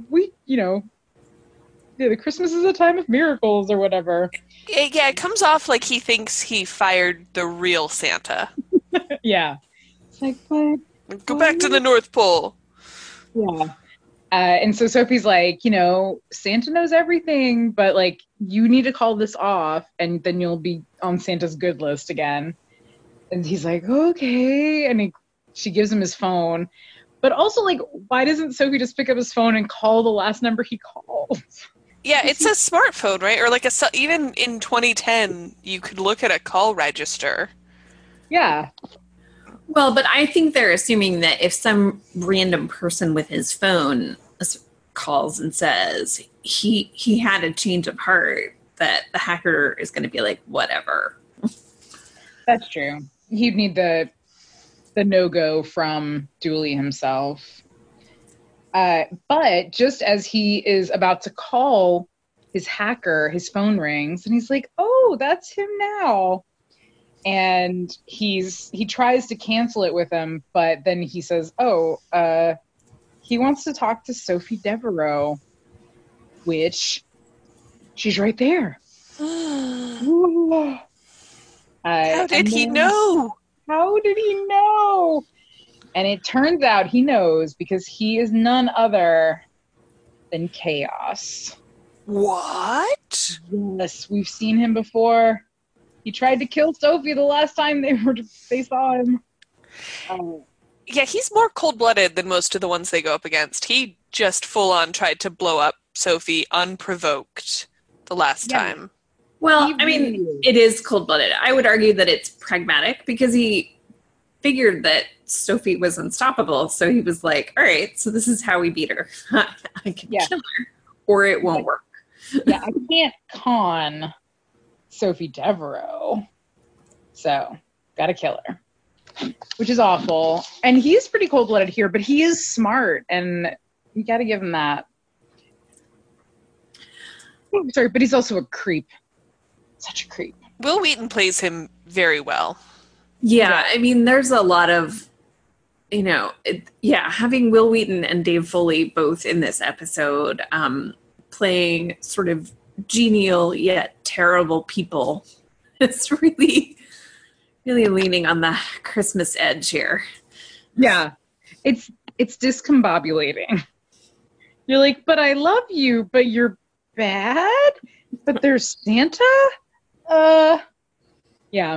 The Christmas is a time of miracles or whatever. Yeah, it comes off like he thinks he fired the real Santa. Yeah. It's like, what? Go back to the North Pole. Yeah. And so Sophie's like, Santa knows everything, but like, you need to call this off and then you'll be on Santa's good list again. And he's like, okay. And she gives him his phone. But also, like, why doesn't Sophie just pick up his phone and call the last number he called? Yeah, it's a smartphone, right? Or like even in 2010, you could look at a call register. Yeah. Well, but I think they're assuming that if some random person with his phone calls and says he had a change of heart, that the hacker is going to be like, whatever, That's true. He'd need the no-go from Dooley himself. But just as he is about to call his hacker, his phone rings, and he's like, "Oh, that's him now." And he tries to cancel it with him, but then he says, "Oh, he wants to talk to Sophie Devereaux," which she's right there. How did he know? How did he know? And it turns out he knows because he is none other than Chaos. What? Yes, we've seen him before. He tried to kill Sophie the last time they saw him. Yeah, he's more cold-blooded than most of the ones they go up against. He just full-on tried to blow up Sophie unprovoked the last time. Well, I mean, it is cold-blooded. I would argue that it's pragmatic because he figured that Sophie was unstoppable. So he was like, all right, so this is how we beat her. I can kill her or it won't work. Yeah, I can't con Sophie Devereaux. So, gotta kill her. Which is awful. And he's pretty cold-blooded here, but he is smart, and you gotta give him that. Oh, sorry, but he's also a creep. Such a creep. Wil Wheaton plays him very well. Yeah, I mean, there's a lot of, having Wil Wheaton and Dave Foley both in this episode playing sort of genial yet terrible people. It's really, really leaning on the Christmas edge here. Yeah, it's discombobulating. You're like, but I love you, but you're bad? But there's Santa? Yeah.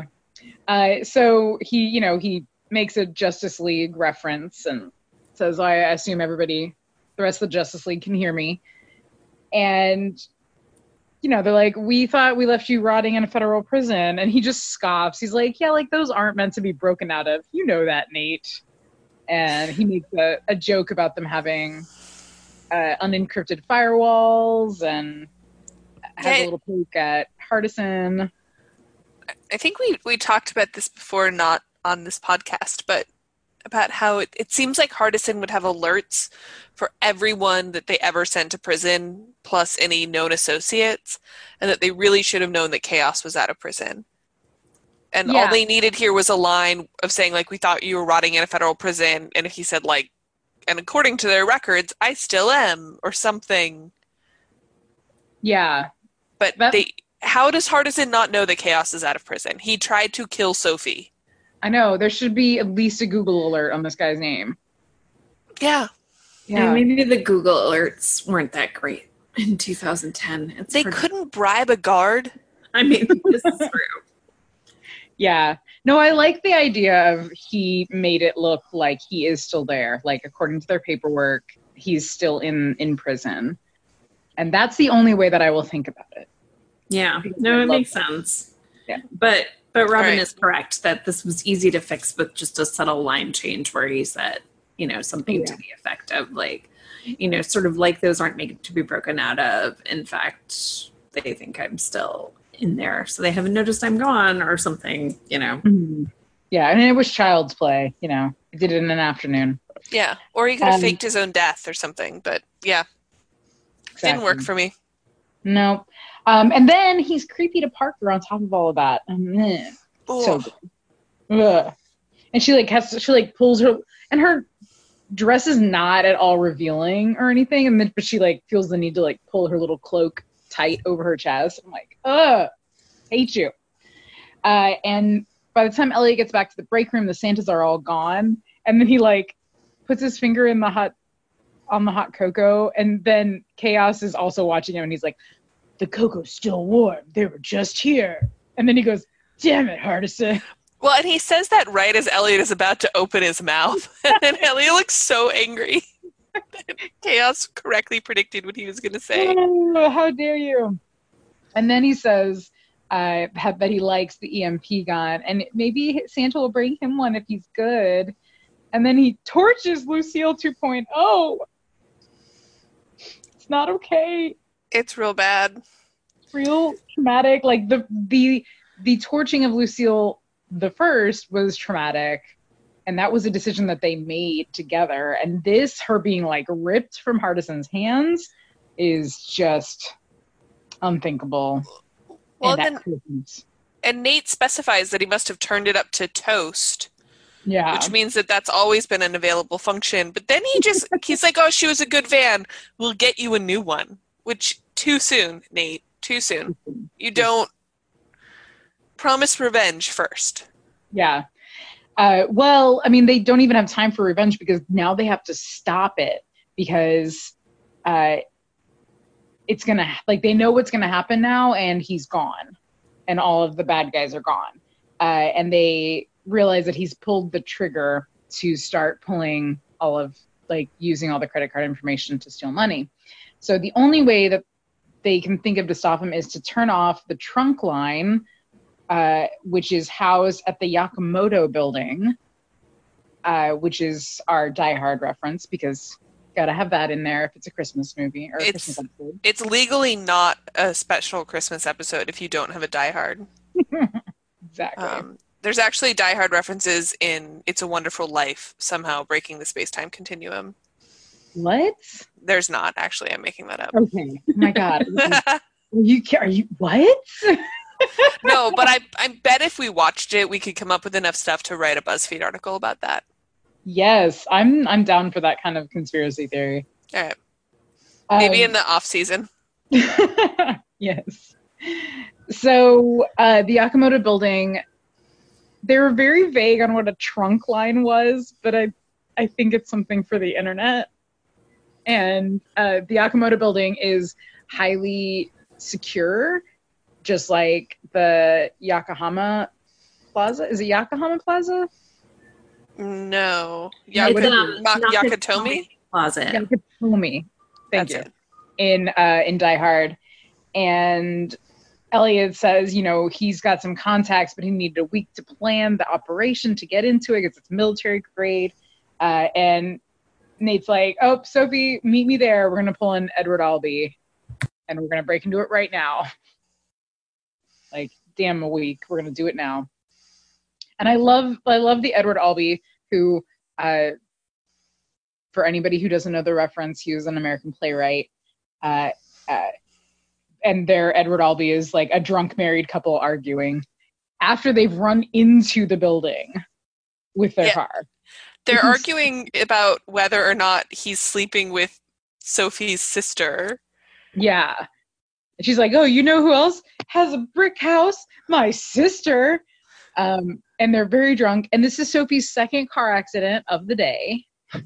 So he makes a Justice League reference and says, I assume the rest of the Justice League can hear me. And, they're like, we thought we left you rotting in a federal prison. And he just scoffs. He's like, yeah, like those aren't meant to be broken out of. You know that, Nate. And he makes a joke about them having unencrypted firewalls and has a little poke at Hardison. I think we talked about this before, not on this podcast, but about how it seems like Hardison would have alerts for everyone that they ever sent to prison, plus any known associates, and that they really should have known that Chaos was out of prison. And all they needed here was a line of saying, like, we thought you were rotting in a federal prison, and if he said, like, and according to their records, I still am, or something. Yeah. But how does Hardison not know that Chaos is out of prison? He tried to kill Sophie. I know. There should be at least a Google alert on this guy's name. Yeah. And maybe the Google alerts weren't that great in 2010. They couldn't bribe a guard? I mean, this is true. Yeah. No, I like the idea of he made it look like he is still there. Like, according to their paperwork, he's still in prison. And that's the only way that I will think about it. Yeah. No, it makes sense. Yeah. But Robin is correct that this was easy to fix with just a subtle line change where he said, something to the effect of like, sort of like those aren't made to be broken out of. In fact, they think I'm still in there. So they haven't noticed I'm gone or something, Mm-hmm. Yeah. And it was child's play, he did it in an afternoon. Yeah. Or he could have faked his own death or something. But yeah, exactly. Didn't work for me. No. And then he's creepy to Parker on top of all of that. So good. Ugh. And she pulls her, and her dress is not at all revealing or anything. But she feels the need to pull her little cloak tight over her chest. I'm like, ugh, hate you. And by the time Elliot gets back to the break room, the Santas are all gone. And then he puts his finger in on the hot cocoa. And then Chaos is also watching him, and he's like, the cocoa's still warm. They were just here. And then he goes, damn it, Hardison. Well, and he says that right as Elliot is about to open his mouth. And Elliot looks so angry. Chaos correctly predicted what he was going to say. Oh, how dare you? And then he says that he likes the EMP gun. And maybe Santa will bring him one if he's good. And then he torches Lucille 2.0. It's not okay. It's real bad. Real traumatic. The torching of Lucille the first was traumatic, and that was a decision that they made together. And this, her being like ripped from Hardison's hands, is just unthinkable. Well, and Nate specifies that he must have turned it up to toast. Yeah. Which means that that's always been an available function. But then he's like, oh, she was a good van. We'll get you a new one. Which, too soon, Nate. Too soon. You don't promise revenge first. Yeah. Well, I mean, they don't even have time for revenge because now they have to stop it because it's going to, like, they know what's going to happen now, and he's gone. And all of the bad guys are gone. And they realize that he's pulled the trigger to start pulling all of, like, using all the credit card information to steal money. So the only way that they can think of to stop him is to turn off the trunk line, which is housed at the Yakamoto building, which is our Die Hard reference, because gotta have that in there if it's a Christmas movie or a Christmas episode. It's legally not a special Christmas episode if you don't have a Die Hard. Exactly. There's actually Die Hard references in It's a Wonderful Life, somehow breaking the space-time continuum. What? There's not, actually. I'm making that up. Okay. Oh my God. Are you what? No, but I bet if we watched it, we could come up with enough stuff to write a BuzzFeed article about that. Yes, I'm down for that kind of conspiracy theory. All right. Maybe in the off season. Yes. So the Yakamoto building, they were very vague on what a trunk line was, but I think it's something for the internet. And the Yakamoto building is highly secure, just like the Yokohama Plaza. Is it Yokohama Plaza? No. Nakatomi Plaza. Nakatomi. Thank you. In Die Hard. And Elliot says, he's got some contacts, but he needed a week to plan the operation to get into it because it's military grade. And Nate's like, oh, Sophie, meet me there. We're going to pull in Edward Albee, and we're going to break into it right now. Like, damn, a week. We're going to do it now. And I love the Edward Albee, who, for anybody who doesn't know the reference, he was an American playwright. And their Edward Albee is like a drunk married couple arguing after they've run into the building with their car. They're arguing about whether or not he's sleeping with Sophie's sister. Yeah. And she's like, oh, you know who else has a brick house? My sister. And they're very drunk. And this is Sophie's second car accident of the day.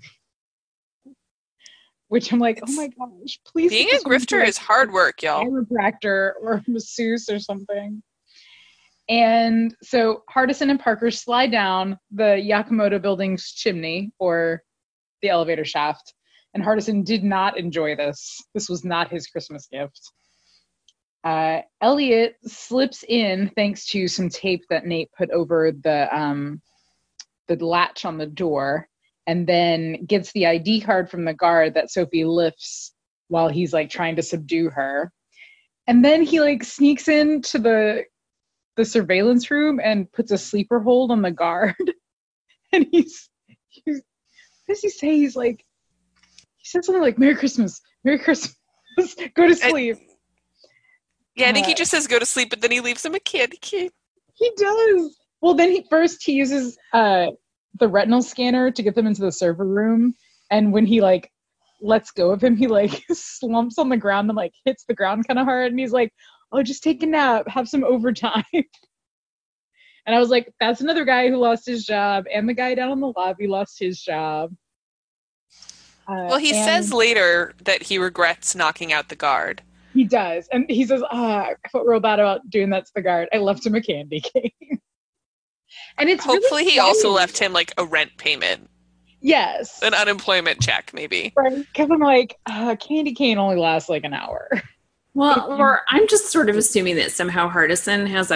Which I'm like, oh my gosh, please. Being a grifter is hard work, y'all. Chiropractor or masseuse or something. And so Hardison and Parker slide down the Yakamoto building's chimney, or the elevator shaft. And Hardison did not enjoy this. This was not his Christmas gift. Elliot slips in thanks to some tape that Nate put over the latch on the door, and then gets the ID card from the guard that Sophie lifts while he's like trying to subdue her. And then he like sneaks into the surveillance room and puts a sleeper hold on the guard. And he's what does he say? He said something like, Merry Christmas, go to sleep. I think he just says go to sleep, but then he leaves him a candy cane. He does. Well, then he uses the retinal scanner to get them into the server room. And when he like lets go of him, he like slumps on the ground and like hits the ground kind of hard. And he's like, oh, just take a nap, have some overtime. And I was like, that's another guy who lost his job. And the guy down in the lobby lost his job. Well, he says later that he regrets knocking out the guard. He does. And he says, I felt real bad about doing that to the guard. I left him a candy cane. And it's hopefully really he also left him like a rent payment. Yes. An unemployment check, maybe. Right. Because I'm like, candy cane only lasts like an hour. Well, or I'm just sort of assuming that somehow Hardison has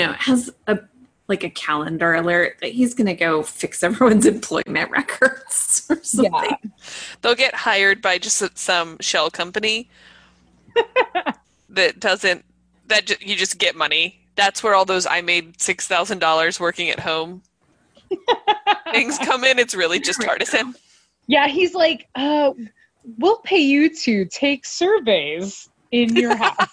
a calendar alert that he's going to go fix everyone's employment records or something. Yeah. They'll get hired by just some shell company that you just get money that's where all those I made $6,000 working at home things come in. It's really just Hardison. Yeah, he's like, we'll pay you to take surveys in your house.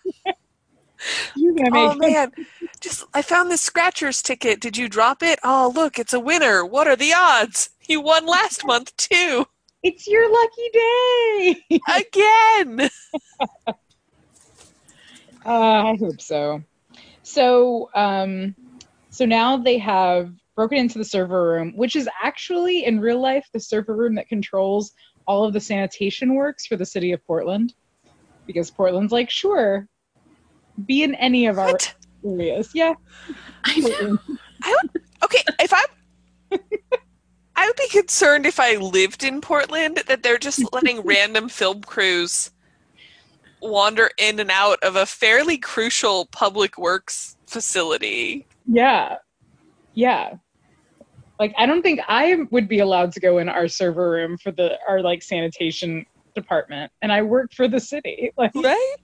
Oh man, I found this Scratchers ticket. Did you drop it? Oh, look, it's a winner. What are the odds? You won last month too. It's your lucky day. Again. I hope so. So now they have broken into the server room, which is actually in real life the server room that controls all of the sanitation works for the city of Portland. Because Portland's like, sure, be in any of our areas. Yeah. I know. Okay, I would be concerned if I lived in Portland that they're just letting random film crews wander in and out of a fairly crucial public works facility. Yeah. Yeah. Like, I don't think I would be allowed to go in our server room for our like sanitation department, and I work for the city. Like, right?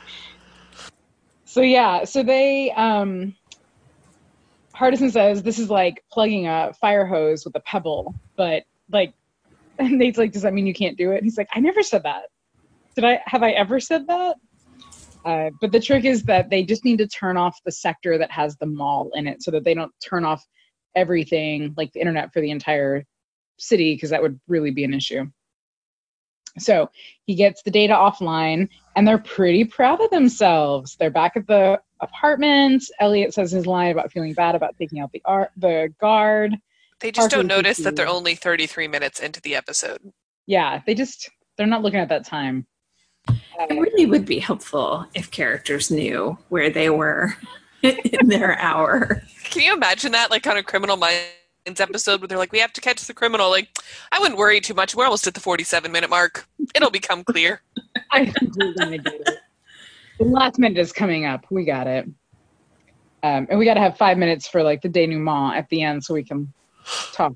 So yeah, so they Hardison says this is like plugging a fire hose with a pebble, but like, and Nate's like, does that mean you can't do it? And he's like, I never said that. Have I ever said that? But the trick is that they just need to turn off the sector that has the mall in it so that they don't turn off everything, like the internet for the entire city, because that would really be an issue. So he gets the data offline, and they're pretty proud of themselves. They're back at the apartment. Elliot says his line about feeling bad about taking out the guard. They just don't notice that they're only 33 minutes into the episode. Yeah, they're not looking at that time. It really would be helpful if characters knew where they were in their hour. Can you imagine that, like on a Criminal Minds episode where they're like, we have to catch the criminal? Like, I wouldn't worry too much. We're almost at the 47-minute mark. It'll become clear. I think we're going to get it. The last minute is coming up. We got it. And we got to have 5 minutes for like the denouement at the end so we can talk.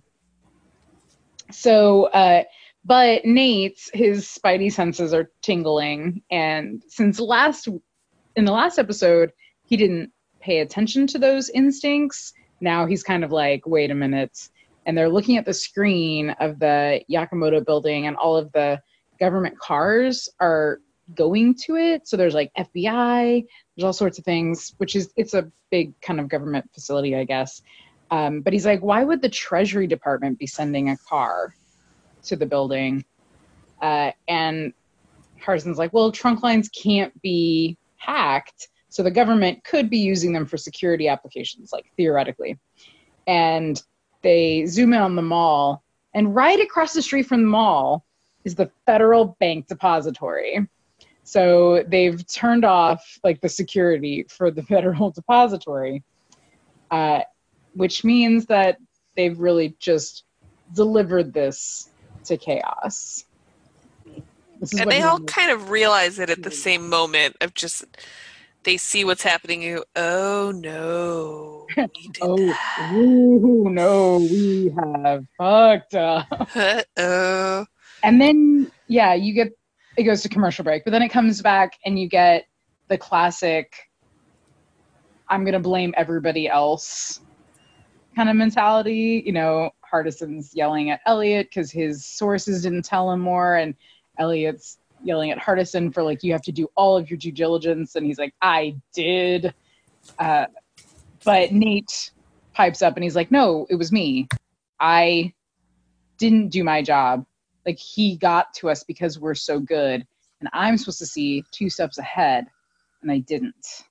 So, but Nate, his spidey senses are tingling. And since in the last episode, he didn't pay attention to those instincts, now he's kind of like, wait a minute. And they're looking at the screen of the Yakamoto building, and all of the government cars are going to it. So there's like FBI, there's all sorts of things, it's a big kind of government facility, I guess. But he's like, why would the Treasury Department be sending a car to the building? And Hardison's like, well, trunk lines can't be hacked, so the government could be using them for security applications, like theoretically. And they zoom in on the mall, and right across the street from the mall is the Federal Bank Depository. So they've turned off like the security for the Federal Depository, which means that they've really just delivered this to chaos. And they all kind of realize it at the same moment of just, they see what's happening. You, oh no, we did no, we have fucked up. Uh-oh. And then, yeah, it goes to commercial break, but then it comes back and you get the classic, I'm going to blame everybody else kind of mentality. You know, Hardison's yelling at Elliot because his sources didn't tell him more, and Elliot's yelling at Hardison for like, you have to do all of your due diligence, and he's like, I did. But Nate pipes up and he's like, no, it was me. I didn't do my job. Like, he got to us because we're so good, and I'm supposed to see 2 steps ahead, and I didn't.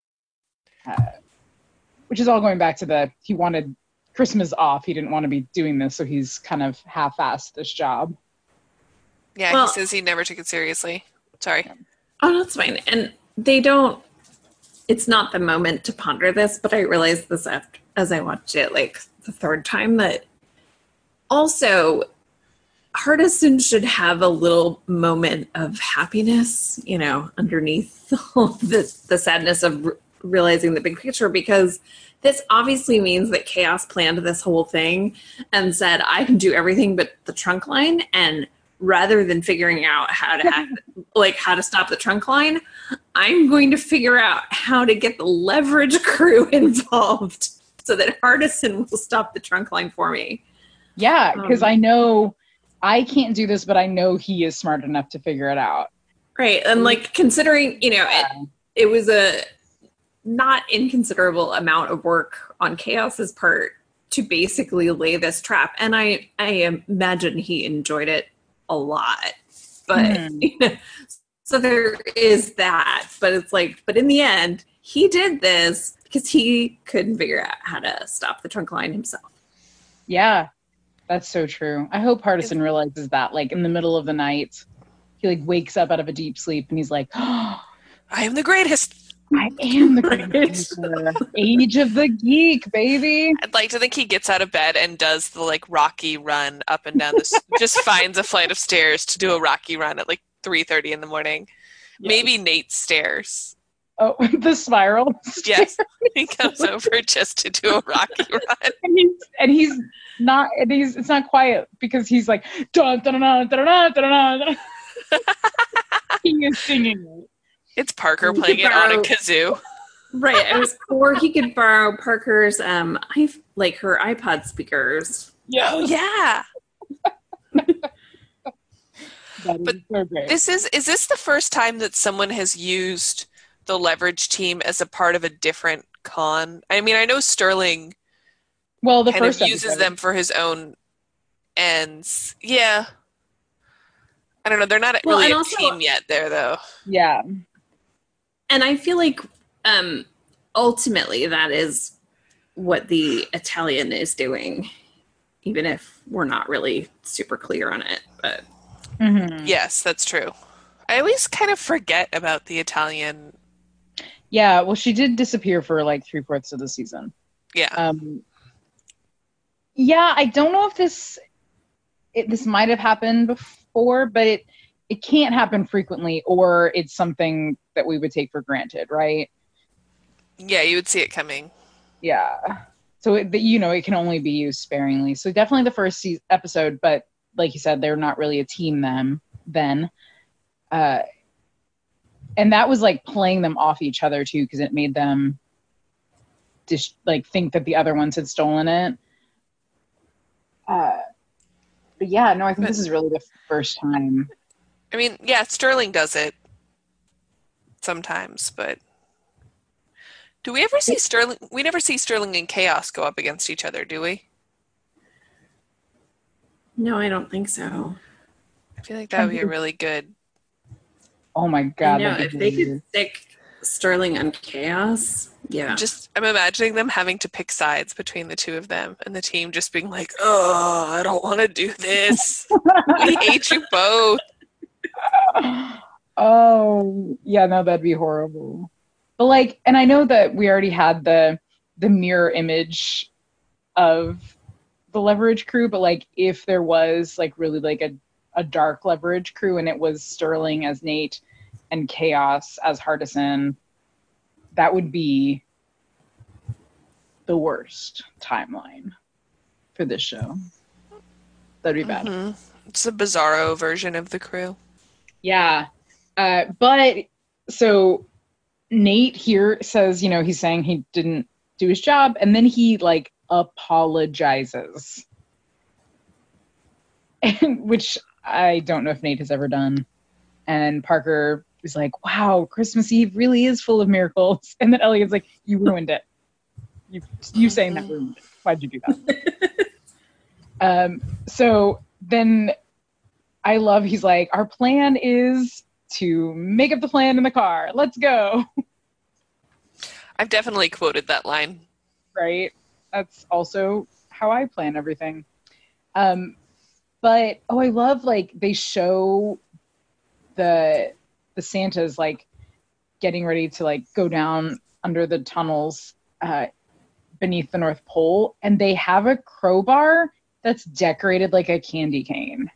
Which is all going back to he wanted Christmas off. He didn't want to be doing this, so he's kind of half-assed this job. Yeah, well, he says he never took it seriously. Sorry. Oh, that's fine. And it's not the moment to ponder this, but I realized this as I watched it like the 3rd time, that also Hardison should have a little moment of happiness, you know, underneath all the sadness of realizing the big picture, because this obviously means that Chaos planned this whole thing and said, I can do everything but the trunk line, and rather than figuring out how to stop the trunk line, I'm going to figure out how to get the leverage crew involved so that Hardison will stop the trunk line for me. Yeah, because I know I can't do this, but I know he is smart enough to figure it out. Right. And like considering, it was a not inconsiderable amount of work on Chaos's part to basically lay this trap. And I imagine he enjoyed it a lot. But so there is that. But it's like, but in the end, he did this because he couldn't figure out how to stop the trunk line himself. Yeah, that's so true. I hope Hardison realizes that, like, in the middle of the night, he, like, wakes up out of a deep sleep and he's like, oh, I am the greatest. I am the greatest. Age of the Geek, baby. I'd like to think he gets out of bed and does the, like, Rocky run up and down this, just finds a flight of stairs to do a Rocky run at, like, 3:30 in the morning. Yes. Maybe Nate's stairs. Oh, the spiral? Yes. He comes over just to do a Rocky run. It's not quiet because he's like, dun, dun, dun, dun, dun, dun, dun. He is singing it. It's Parker playing it on a kazoo. Right. Or he could borrow Parker's her iPod speakers. Yeah. Oh yeah. But so great. Is this the first time that someone has used the leverage team as a part of a different con? I mean, I know Sterling uses them for his own ends. Yeah. I don't know. They're not really a team yet there, though. Yeah. And I feel like ultimately that is what the Italian is doing, even if we're not really super clear on it. But yes, that's true. I always kind of forget about the Italian. Yeah, well, she did disappear for like 3/4 of the season. Yeah. Yeah, I don't know if this might have happened before, but it can't happen frequently, or it's something that we would take for granted, right? Yeah, you would see it coming. Yeah. So, it can only be used sparingly. So definitely the first episode, but like you said, they're not really a team then. And that was like playing them off each other too, because it made them just like think that the other ones had stolen it. But yeah, no, I think this is really the first time. I mean, yeah, Sterling does it sometimes, but do we ever see Sterling? We never see Sterling and Chaos go up against each other, do we? No, I don't think so. I feel like that would be a really good. Oh my god! If they could stick Sterling on Chaos, yeah. I'm imagining them having to pick sides between the two of them, and the team just being like, "Oh, I don't want to do this. We hate you both." Oh yeah, no, that'd be horrible. But like, and I know that we already had the mirror image of the leverage crew, but like, if there was like really like a dark leverage crew and it was Sterling as Nate and Chaos as Hardison, that would be the worst timeline for this show. That'd be bad. Mm-hmm. It's a bizarro version of the crew. Yeah. But so Nate here says, he's saying he didn't do his job, and then he like apologizes. Which I don't know if Nate has ever done. And Parker is like, wow, Christmas Eve really is full of miracles. And then Elliot's like, you ruined it. You saying that ruined it. Why'd you do that? So then I love, he's like, our plan is to make up the plan in the car. Let's go. I've definitely quoted that line. Right? That's also how I plan everything. But I love, like, they show the Santas like getting ready to like go down under the tunnels beneath the North Pole, and they have a crowbar that's decorated like a candy cane.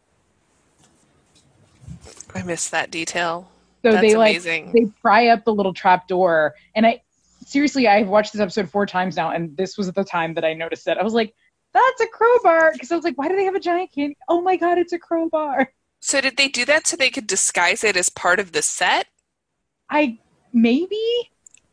I missed that detail. So that's amazing. They pry up the little trap door, and I've watched this episode 4 times now, and this was the time that I noticed it. I was like, that's a crowbar, because I was like, why do they have a giant candy? Oh my god, it's a crowbar. So did they do that so they could disguise it as part of the set? maybe,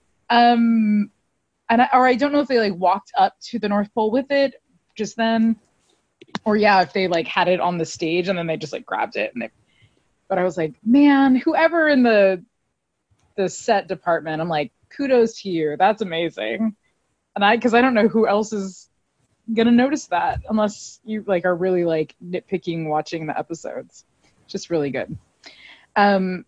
or I don't know if they like walked up to the North Pole with it just then, or if they like had it on the stage and then they just like grabbed it but I was like, man, whoever in the set department, I'm like, kudos to you. That's amazing. And because I don't know who else is gonna notice that unless you like are really like nitpicking watching the episodes. Just really good. They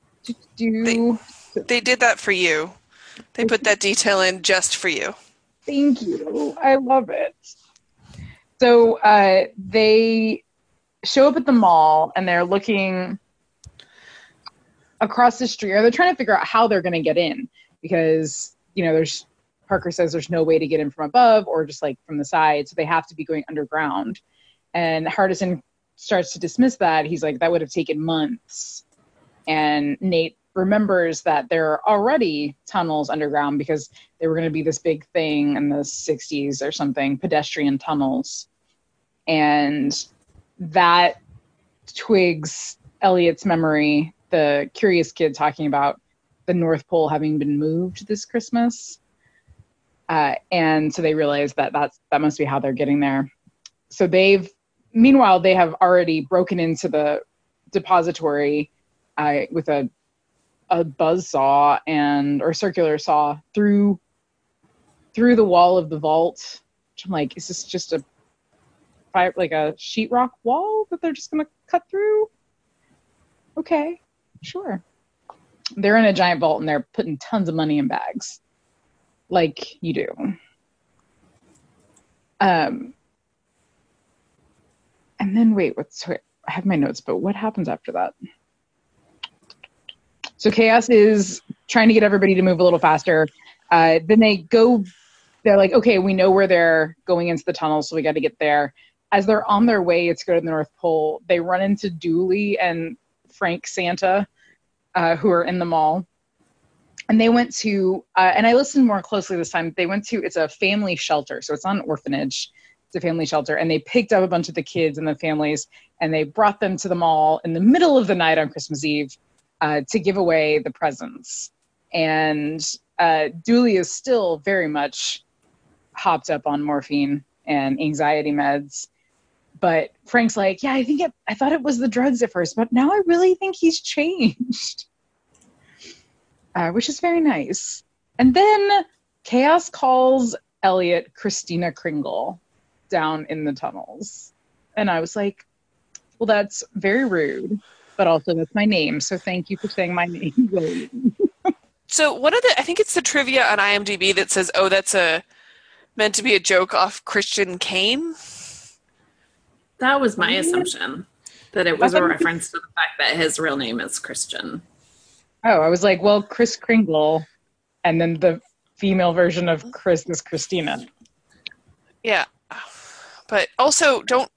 did that for you. They put that detail in just for you. Thank you. I love it. So they show up at the mall and they're looking across the street, or they're trying to figure out how they're going to get in because, Parker says there's no way to get in from above or just like from the side. So they have to be going underground. And Hardison starts to dismiss that. He's like, that would have taken months. And Nate remembers that there are already tunnels underground because they were going to be this big thing in the 60s or something, pedestrian tunnels. And that twigs Elliot's memory, the curious kid talking about the North Pole having been moved this Christmas. And so they realize that must be how they're getting there. So meanwhile, they have already broken into the depository with a buzz saw or circular saw through the wall of the vault. Which I'm like, is this just a sheetrock wall that they're just going to cut through? Okay, sure. They're in a giant vault and they're putting tons of money in bags, like you do. And then I have my notes, but what happens after that? So Chaos is trying to get everybody to move a little faster. Then they're like, okay, we know where they're going into the tunnel, so we got to get there. As they're on their way to go to the North Pole, they run into Dooley and Frank Santa, who are in the mall. And they went to, and I listened more closely this time, it's a family shelter. So it's not an orphanage, it's a family shelter. And they picked up a bunch of the kids and the families, and they brought them to the mall in the middle of the night on Christmas Eve to give away the presents. And Dooley is still very much hopped up on morphine and anxiety meds. But Frank's like, yeah, I thought it was the drugs at first, but now I really think he's changed. Which is very nice. And then Chaos calls Elliot Christina Kringle down in the tunnels. And I was like, well, that's very rude, but also that's my name. So thank you for saying my name. So I think it's the trivia on IMDb that says, oh, that's meant to be a joke off Christian Kane. That was my assumption, that it was a reference to the fact that his real name is Christian. Oh, I was like, well, Kris Kringle, and then the female version of Chris is Christina. Yeah. But also, don't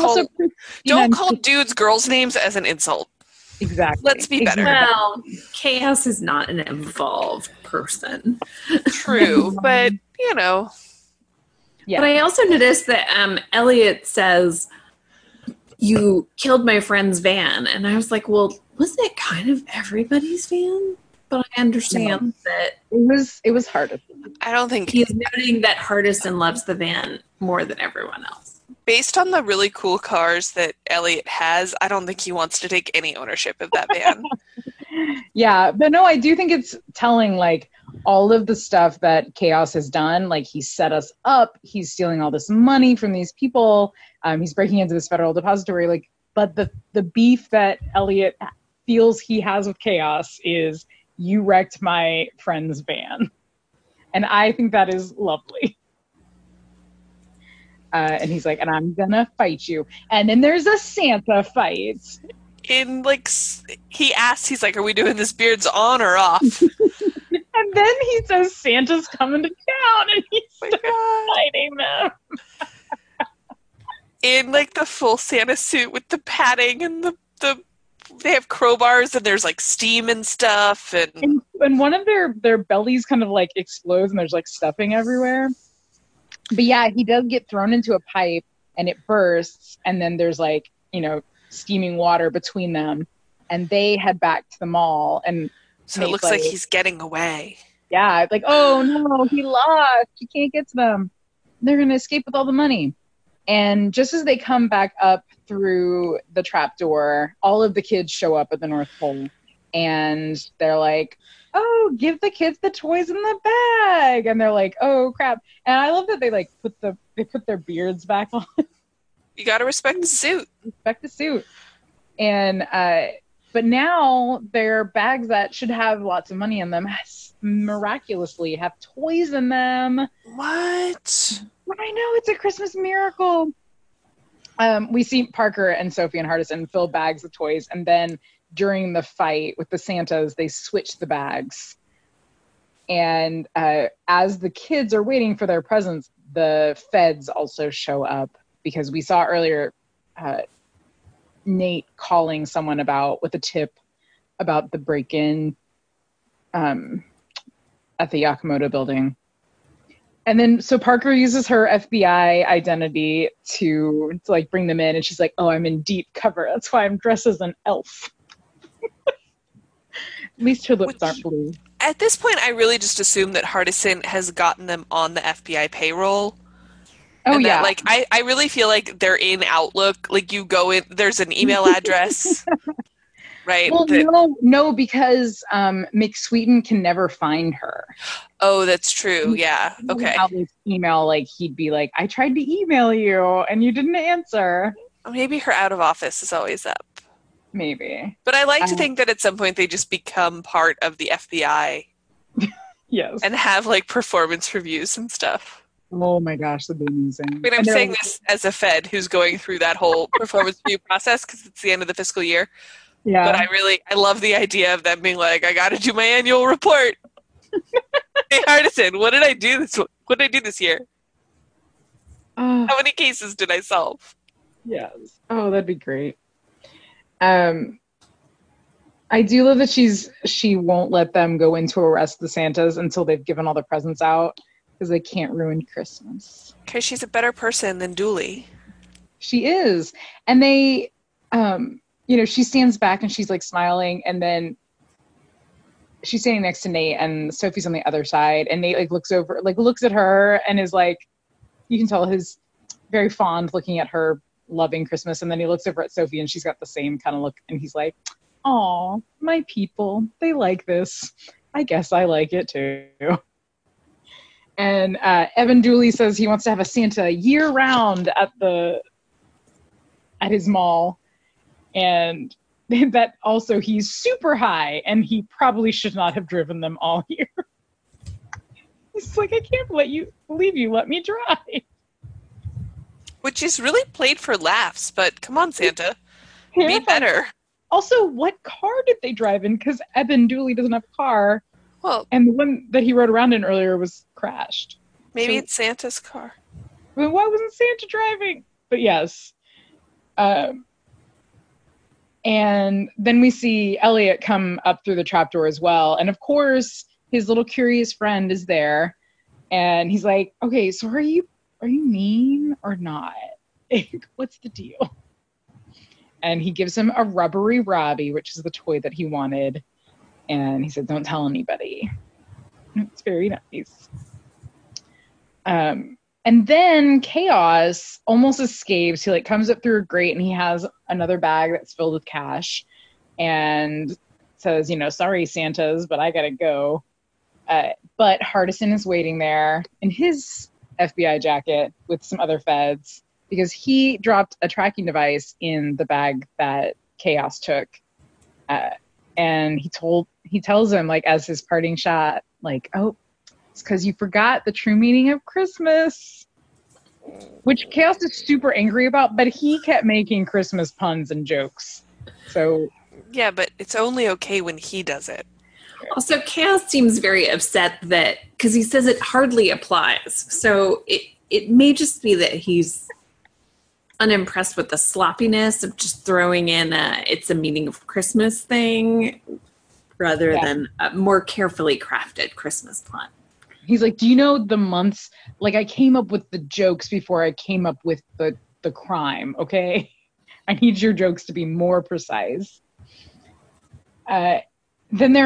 call dudes girls' names as an insult. Exactly. Let's be better. Well, Chaos is not an evolved person. True, but, Yeah. But I also noticed that Elliot says, you killed my friend's van. And I was like, well, wasn't it kind of everybody's van? But I understand that it was Hardison. I don't think he's noting that Hardison loves the van more than everyone else. Based on the really cool cars that Elliot has, I don't think he wants to take any ownership of that van. Yeah, but no, I do think it's telling, like, all of the stuff that Chaos has done. Like, he set us up, he's stealing all this money from these people, he's breaking into this federal depository, like, but the beef that Elliot feels he has with Chaos is, you wrecked my friend's van. And I think that is lovely. And he's like, and I'm gonna fight you. And then there's a Santa fight. He asks, he's like, are we doing this beards on or off? And then he says, Santa's coming to town, and he's fighting them. In, like, the full Santa suit with the padding and they have crowbars and there's, like, steam and stuff. And one of their bellies kind of, like, explodes and there's, like, stuffing everywhere. But yeah, he does get thrown into a pipe and it bursts, and then there's, like, you know, steaming water between them, and they head back to the mall. And Elliot is like, oh, So it looks like he's getting away. Yeah, like, oh no, he lost. He can't get to them. They're going to escape with all the money. And just as they come back up through the trapdoor, all of the kids show up at the North Pole. And they're like, oh, give the kids the toys in the bag. And they're like, oh, crap. And I love that they like put their beards back on. You got to respect the suit. Respect the suit. And but now their bags that should have lots of money in them miraculously have toys in them. What? I know, it's a Christmas miracle. We see Parker and Sophie and Hardison fill bags with toys, and then during the fight with the Santas, they switch the bags. And as the kids are waiting for their presents, the feds also show up, because we saw earlier Nate calling someone with a tip about the break-in at the Yakamoto building. And then, so Parker uses her FBI identity to like bring them in, and she's like, oh, I'm in deep cover. That's why I'm dressed as an elf. At least her lips aren't blue. At this point, I really just assume that Hardison has gotten them on the FBI payroll. Oh, yeah. Like, I really feel like they're in Outlook. Like, you go in, there's an email address, right? Well, no, because McSweeten can never find her. Oh, that's true. Yeah. Okay. Outlook's email, like, he'd be like, I tried to email you and you didn't answer. Maybe her out of office is always up. Maybe. But I like to think that at some point they just become part of the FBI. Yes. And have, like, performance reviews and stuff. Oh my gosh, that'd be amazing. I mean, I'm saying this as a Fed who's going through that whole performance review process because it's the end of the fiscal year. Yeah. But I love the idea of them being like, I got to do my annual report. Hey, Hardison, what did I do this year? How many cases did I solve? Yes. Oh, that'd be great. I do love that she won't let them go in to arrest the Santas until they've given all the presents out, because they can't ruin Christmas. Okay, she's a better person than Dooley. She is. And they, she stands back and she's like smiling, and then she's standing next to Nate and Sophie's on the other side, and Nate looks at her and is like, you can tell he's very fond looking at her, loving Christmas. And then he looks over at Sophie and she's got the same kind of look, and he's like, "Aw, my people, they like this. I guess I like it too." And Evan Dooley says he wants to have a Santa year round at his mall, and that also he's super high and he probably should not have driven them all here. He's like, I can't believe you let me drive. Which is really played for laughs, but come on, Santa, be better. Also, what car did they drive in? Because Evan Dooley doesn't have a car. Well, and the one that he rode around in earlier was crashed. Maybe it's Santa's car. Well, why wasn't Santa driving? But yes. And then we see Elliot come up through the trapdoor as well. And of course, his little curious friend is there. And he's like, okay, so are you mean or not? What's the deal? And he gives him a rubbery Robbie, which is the toy that he wanted. And he said, don't tell anybody. It's very nice. And then Chaos almost escapes. He comes up through a grate and he has another bag that's filled with cash and says, sorry, Santas, but I gotta go. But Hardison is waiting there in his FBI jacket with some other feds because he dropped a tracking device in the bag that Chaos took. And he tells him, as his parting shot, oh, it's because you forgot the true meaning of Christmas, which Chaos is super angry about, but he kept making Christmas puns and jokes. So yeah, but it's only okay when he does it. Also, Chaos seems very upset because he says it hardly applies. So it may just be that he's unimpressed with the sloppiness of just throwing in it's a meaning of Christmas thing rather than a more carefully crafted Christmas pun. He's like, do you know the months? I came up with the jokes before I came up with the crime, okay? I need your jokes to be more precise. Then they're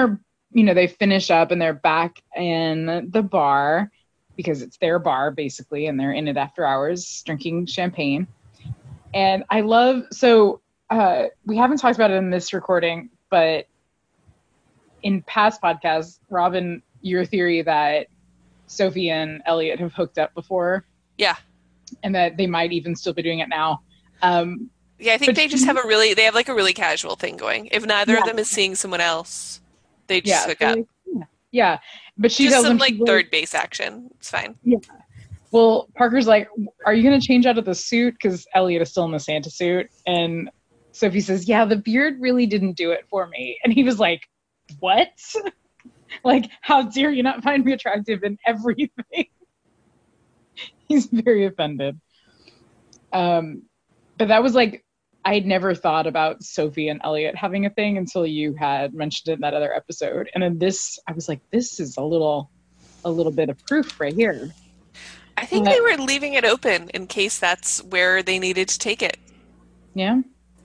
they finish up and they're back in the bar because it's their bar basically, and they're in it after hours drinking champagne. And I love, we haven't talked about it in this recording, but in past podcasts, Robin, your theory that Sophie and Elliot have hooked up before. Yeah. And that they might even still be doing it now. Yeah, I think they just have a really casual thing going. If neither of them is seeing someone else, they just hook up. Yeah. But she just tells some him third base action. It's fine. Yeah. Well, Parker's like, are you going to change out of the suit? Because Elliot is still in the Santa suit. And Sophie says, yeah, the beard really didn't do it for me. And he was like, what? Like, how dare you not find me attractive in everything? He's very offended. But that was like, I had never thought about Sophie and Elliot having a thing until you had mentioned it in that other episode. And then this, I was like, this is a little bit of proof right here. I think they were leaving it open in case that's where they needed to take it. Yeah.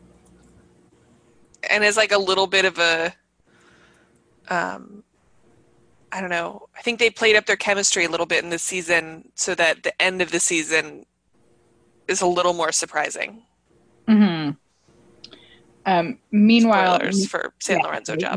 And as like a little bit of a, I don't know. I think they played up their chemistry a little bit in this season so that the end of the season is a little more surprising. Mm-hmm. Meanwhile, spoilers for San Lorenzo job.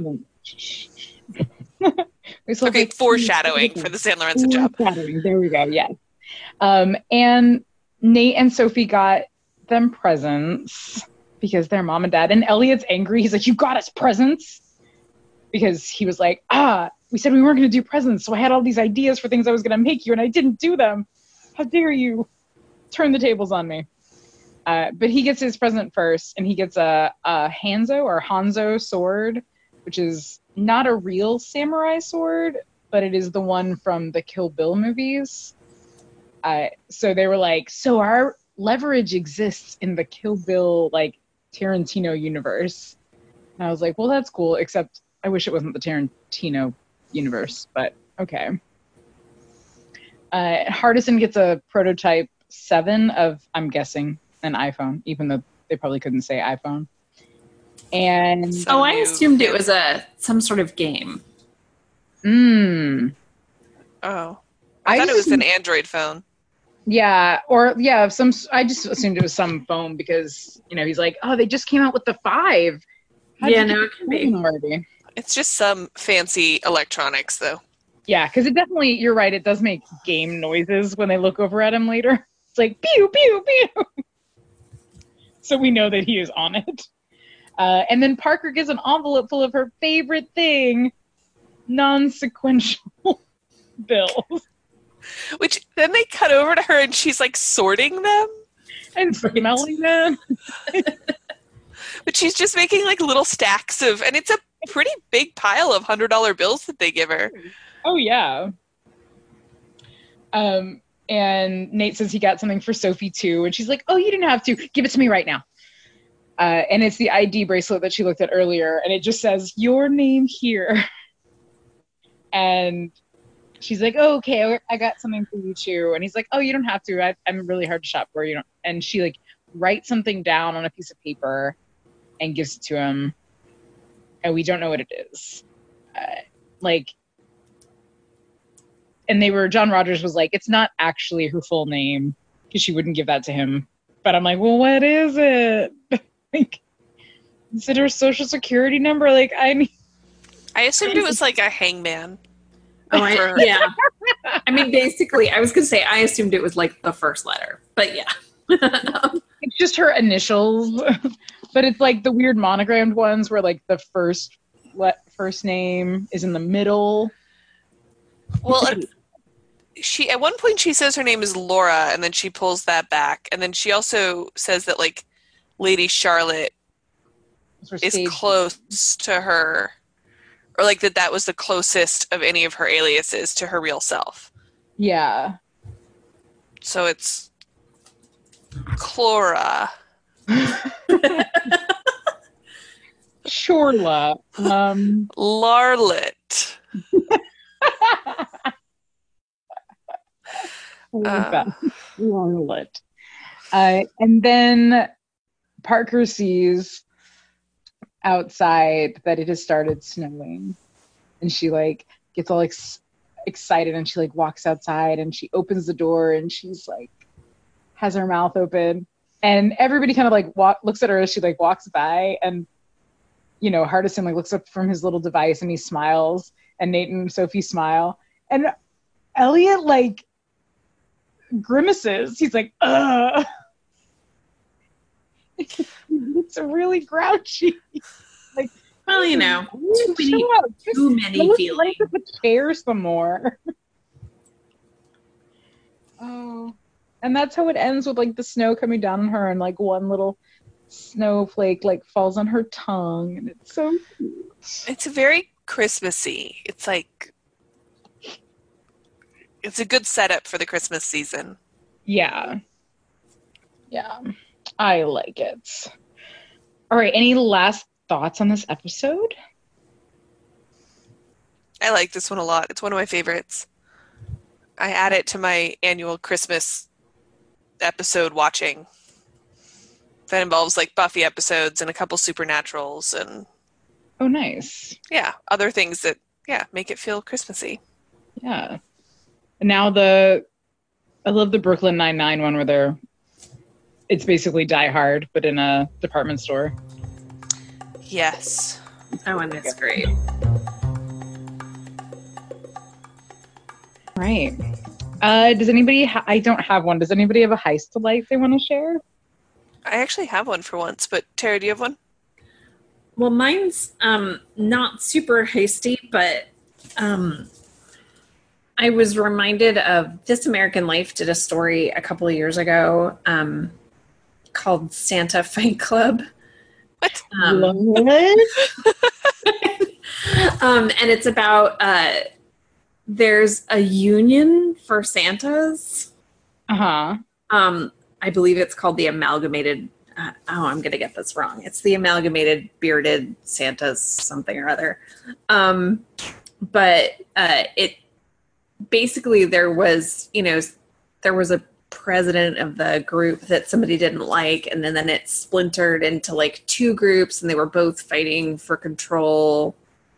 Okay, foreshadowing for the San Lorenzo job. There we go. Yes. And Nate and Sophie got them presents because they're mom and dad. And Elliot's angry. He's like, "You got us presents," because he was like, we said we weren't going to do presents, so I had all these ideas for things I was going to make you, and I didn't do them. How dare you turn the tables on me? But he gets his present first, and he gets a Hanzo sword, which is not a real samurai sword, but it is the one from the Kill Bill movies. So they were like, so our leverage exists in the Kill Bill, like, Tarantino universe. And I was like, well, that's cool, except I wish it wasn't the Tarantino universe, but okay. Hardison gets a prototype 7 of, I'm guessing, an iPhone, even though they probably couldn't say iPhone. And I assumed it was some sort of game. Oh, I thought it was an Android phone. Yeah, I just assumed it was some phone because he's like, oh, they just came out with the 5. It can be already. It's just some fancy electronics, though. Yeah, because it definitely, you're right, it does make game noises when they look over at him later. It's like, pew, pew, pew. So we know that he is on it. And then Parker gets an envelope full of her favorite thing, non-sequential bills. Which, then they cut over to her and she's like sorting them. And smelling them. But she's just making like little stacks of, and it's a pretty big pile of $100 bills that they give her. Oh, yeah. And Nate says he got something for Sophie too, and she's like, oh, you didn't have to. Give it to me right now. And it's the ID bracelet that she looked at earlier, and it just says, your name here. And she's like, oh, okay, I got something for you too. And he's like, oh, you don't have to. I'm really hard to shop for. And she like writes something down on a piece of paper and gives it to him. And we don't know what it is. And John Rogers was like, it's not actually her full name because she wouldn't give that to him. But I'm like, well, what is it? Like, is it her social security number? Like, I assumed it was like a hangman. Yeah. I mean, basically, I was going to say, I assumed it was like the first letter, but yeah. It's just her initials, but it's like the weird monogrammed ones where like the first name is in the middle. Well, she at one point she says her name is Laura, and then she pulls that back, and then she also says that like Lady Charlotte is close to her, or like that was the closest of any of her aliases to her real self. Yeah. So it's Clora. Shorla. Larlet. Larlet. And then Parker sees outside that it has started snowing. and she like gets all excited, and she like walks outside, and she opens the door, and she's like has her mouth open, and everybody kind of like looks at her as she like walks by, and Hardison like looks up from his little device, and he smiles, and Nate and Sophie smile, and Elliot like grimaces. He's like, ugh. It's really grouchy. Like, well, too many feelings. Prepare some more. Oh, and that's how it ends, with like the snow coming down on her, and like one little snowflake like falls on her tongue, and it's so cute. It's very Christmassy. It's like, it's a good setup for the Christmas season. Yeah, I like it. All right, any last thoughts on this episode? I like this one a lot. It's one of my favorites. I add it to my annual Christmas episode watching. That involves like Buffy episodes and a couple Supernaturals and oh, nice. Yeah, other things that make it feel Christmassy. Yeah. And now I love the Brooklyn Nine-Nine one where it's basically Die Hard, but in a department store. Yes. That one is great. Right. Does anybody I don't have one. Does anybody have a heist delight they want to share? I actually have one for once, but Tara, do you have one? Well, mine's not super hasty, but I was reminded of This American Life did a story a couple of years ago called Santa Fight Club. What? And it's about there's a union for Santas. Uh-huh. I believe it's called the Amalgamated. I'm going to get this wrong. It's the Amalgamated Bearded Santas something or other. But it basically there was a president of the group that somebody didn't like, and then it splintered into like two groups, and they were both fighting for control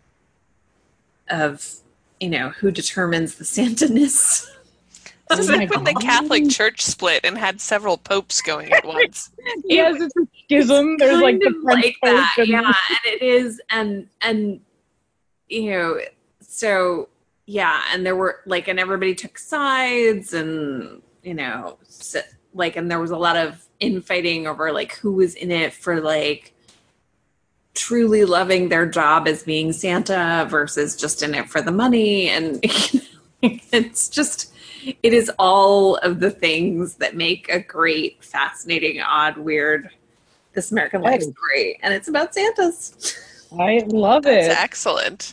of who determines the Santaness. This is like when the Catholic Church split and had several popes going at once. Yes, it's a schism. There's like the French like Pope that, and it is, and so yeah, and there were like, and everybody took sides, and and there was a lot of infighting over like who was in it for like truly loving their job as being Santa versus just in it for the money, and it is all of the things that make a great, fascinating, odd, weird This American Life story, and it's about Santas. I love it. That's excellent.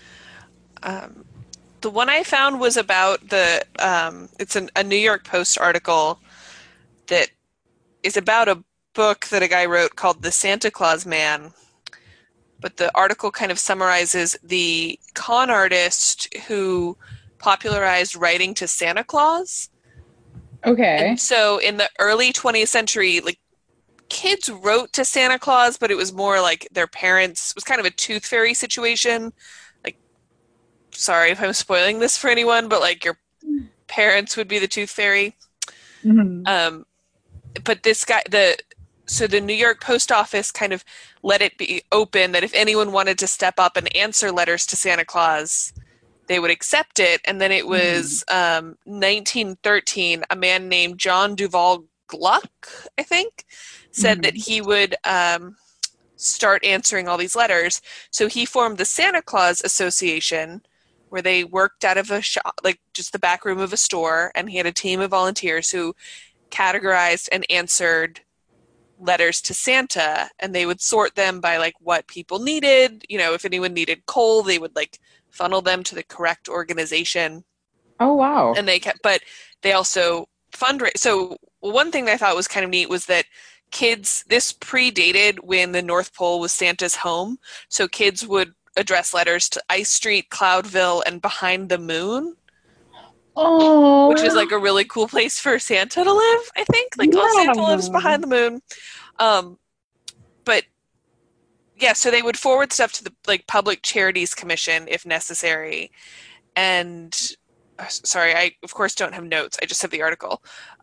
The one I found was about it's a New York Post article that is about a book that a guy wrote called The Santa Claus Man. But the article kind of summarizes the con artist who popularized writing to Santa Claus. Okay. And so in the early 20th century, like, kids wrote to Santa Claus, but it was more like their parents. It was kind of a tooth fairy situation. Like, sorry if I'm spoiling this for anyone, but like your parents would be the tooth fairy. Mm-hmm. But this guy, so the New York Post Office kind of let it be open that if anyone wanted to step up and answer letters to Santa Claus, they would accept it. And then it was 1913, a man named John Duval Gluck, I think, said that he would start answering all these letters. So he formed the Santa Claus Association, where they worked out of a shop, like just the back room of a store, and he had a team of volunteers who categorized and answered letters to Santa, and they would sort them by like what people needed. If anyone needed coal, they would like funnel them to the correct organization. Oh, wow. And they also fundraise. So one thing that I thought was kind of neat was that this predated when the North Pole was Santa's home. So kids would address letters to Ice Street, Cloudville, and Behind the Moon. Oh, which is like a really cool place for Santa to live, I think. Like, Santa lives behind the moon. But yeah, so they would forward stuff to the like Public Charities Commission if necessary. And sorry, I of course don't have notes. I just have the article.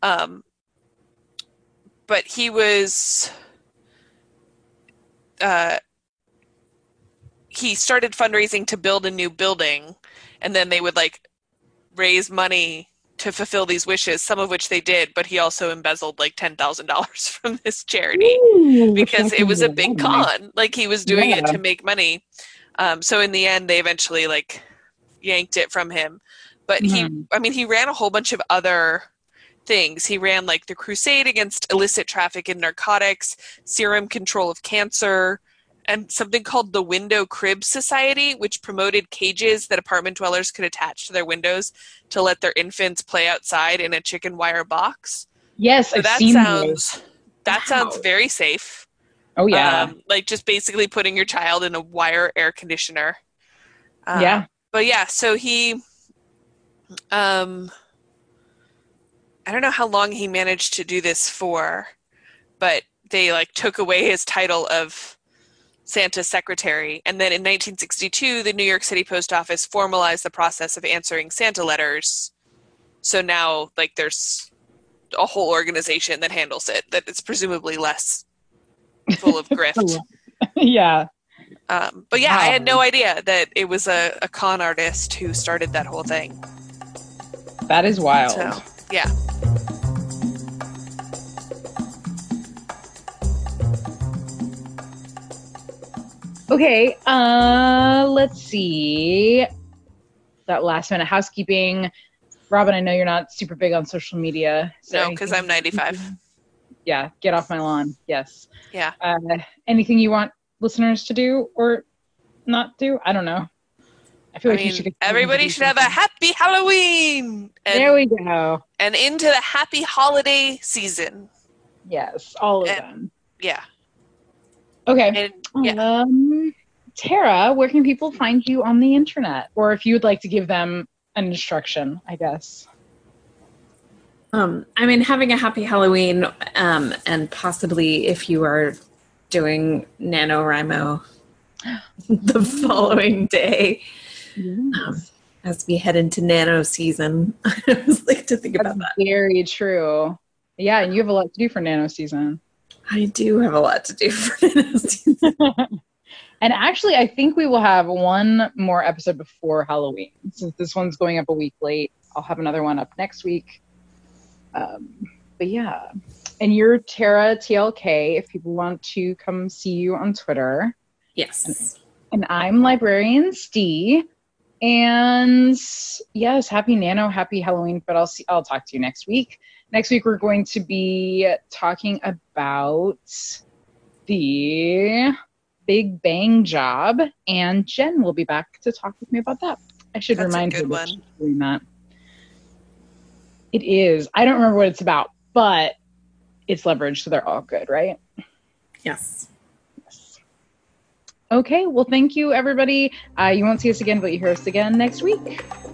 But he was he started fundraising to build a new building, and then they would like raise money to fulfill these wishes, some of which they did, but he also embezzled like $10,000 from this charity. Ooh, because it was a big money. con. Like he was doing it Yeah. to make money. So in the end, they eventually like yanked it from him. But he ran a whole bunch of other things. He ran like the Crusade Against Illicit Traffic in Narcotics, Serum Control of Cancer, and something called the Window Crib Society, which promoted cages that apartment dwellers could attach to their windows to let their infants play outside in a chicken wire box. Yes, So I've that seen sounds those. that sounds very safe. Oh yeah. Like just basically putting your child in a wire air conditioner. Yeah. But yeah, so he, I don't know how long he managed to do this for, but they like took away his title of Santa's secretary. And then in 1962, the New York City Post Office formalized the process of answering Santa letters. So now like there's a whole organization that handles it, that it's presumably less full of grift. Yeah. But yeah, I had no idea that it was a con artist who started that whole thing. That is wild. So, yeah. Okay, let's see. That last minute housekeeping. Robin, I know you're not super big on social media. No, because I'm 95. Yeah, get off my lawn. Yes. Yeah. Anything you want listeners to do or not do? I don't know. I feel everybody should have a happy Halloween. And, there we go. And into the happy holiday season. Yes, all of them. Yeah. Okay. And, yeah. Tara, where can people find you on the internet? Or if you would like to give them an instruction, I guess. Having a happy Halloween, and possibly if you are doing NaNoWriMo the following day, as we head into nano season. I always like to think about that. Very true. Yeah, and you have a lot to do for nano season. I do have a lot to do for nano season. And actually, I think we will have one more episode before Halloween. Since this one's going up a week late, I'll have another one up next week. But yeah. And you're Tara TLK if people want to come see you on Twitter. Yes. And I'm Librarian Stee. And yes, happy Nano, happy Halloween. But I'll talk to you next week. Next week, we're going to be talking about the Big Bang Job, and Jen will be back to talk with me about that. I should remind her that she's doing that. It is. I don't remember what it's about, but it's leverage, so they're all good, right? Yes. Okay, well, thank you, everybody. You won't see us again, but you hear us again next week.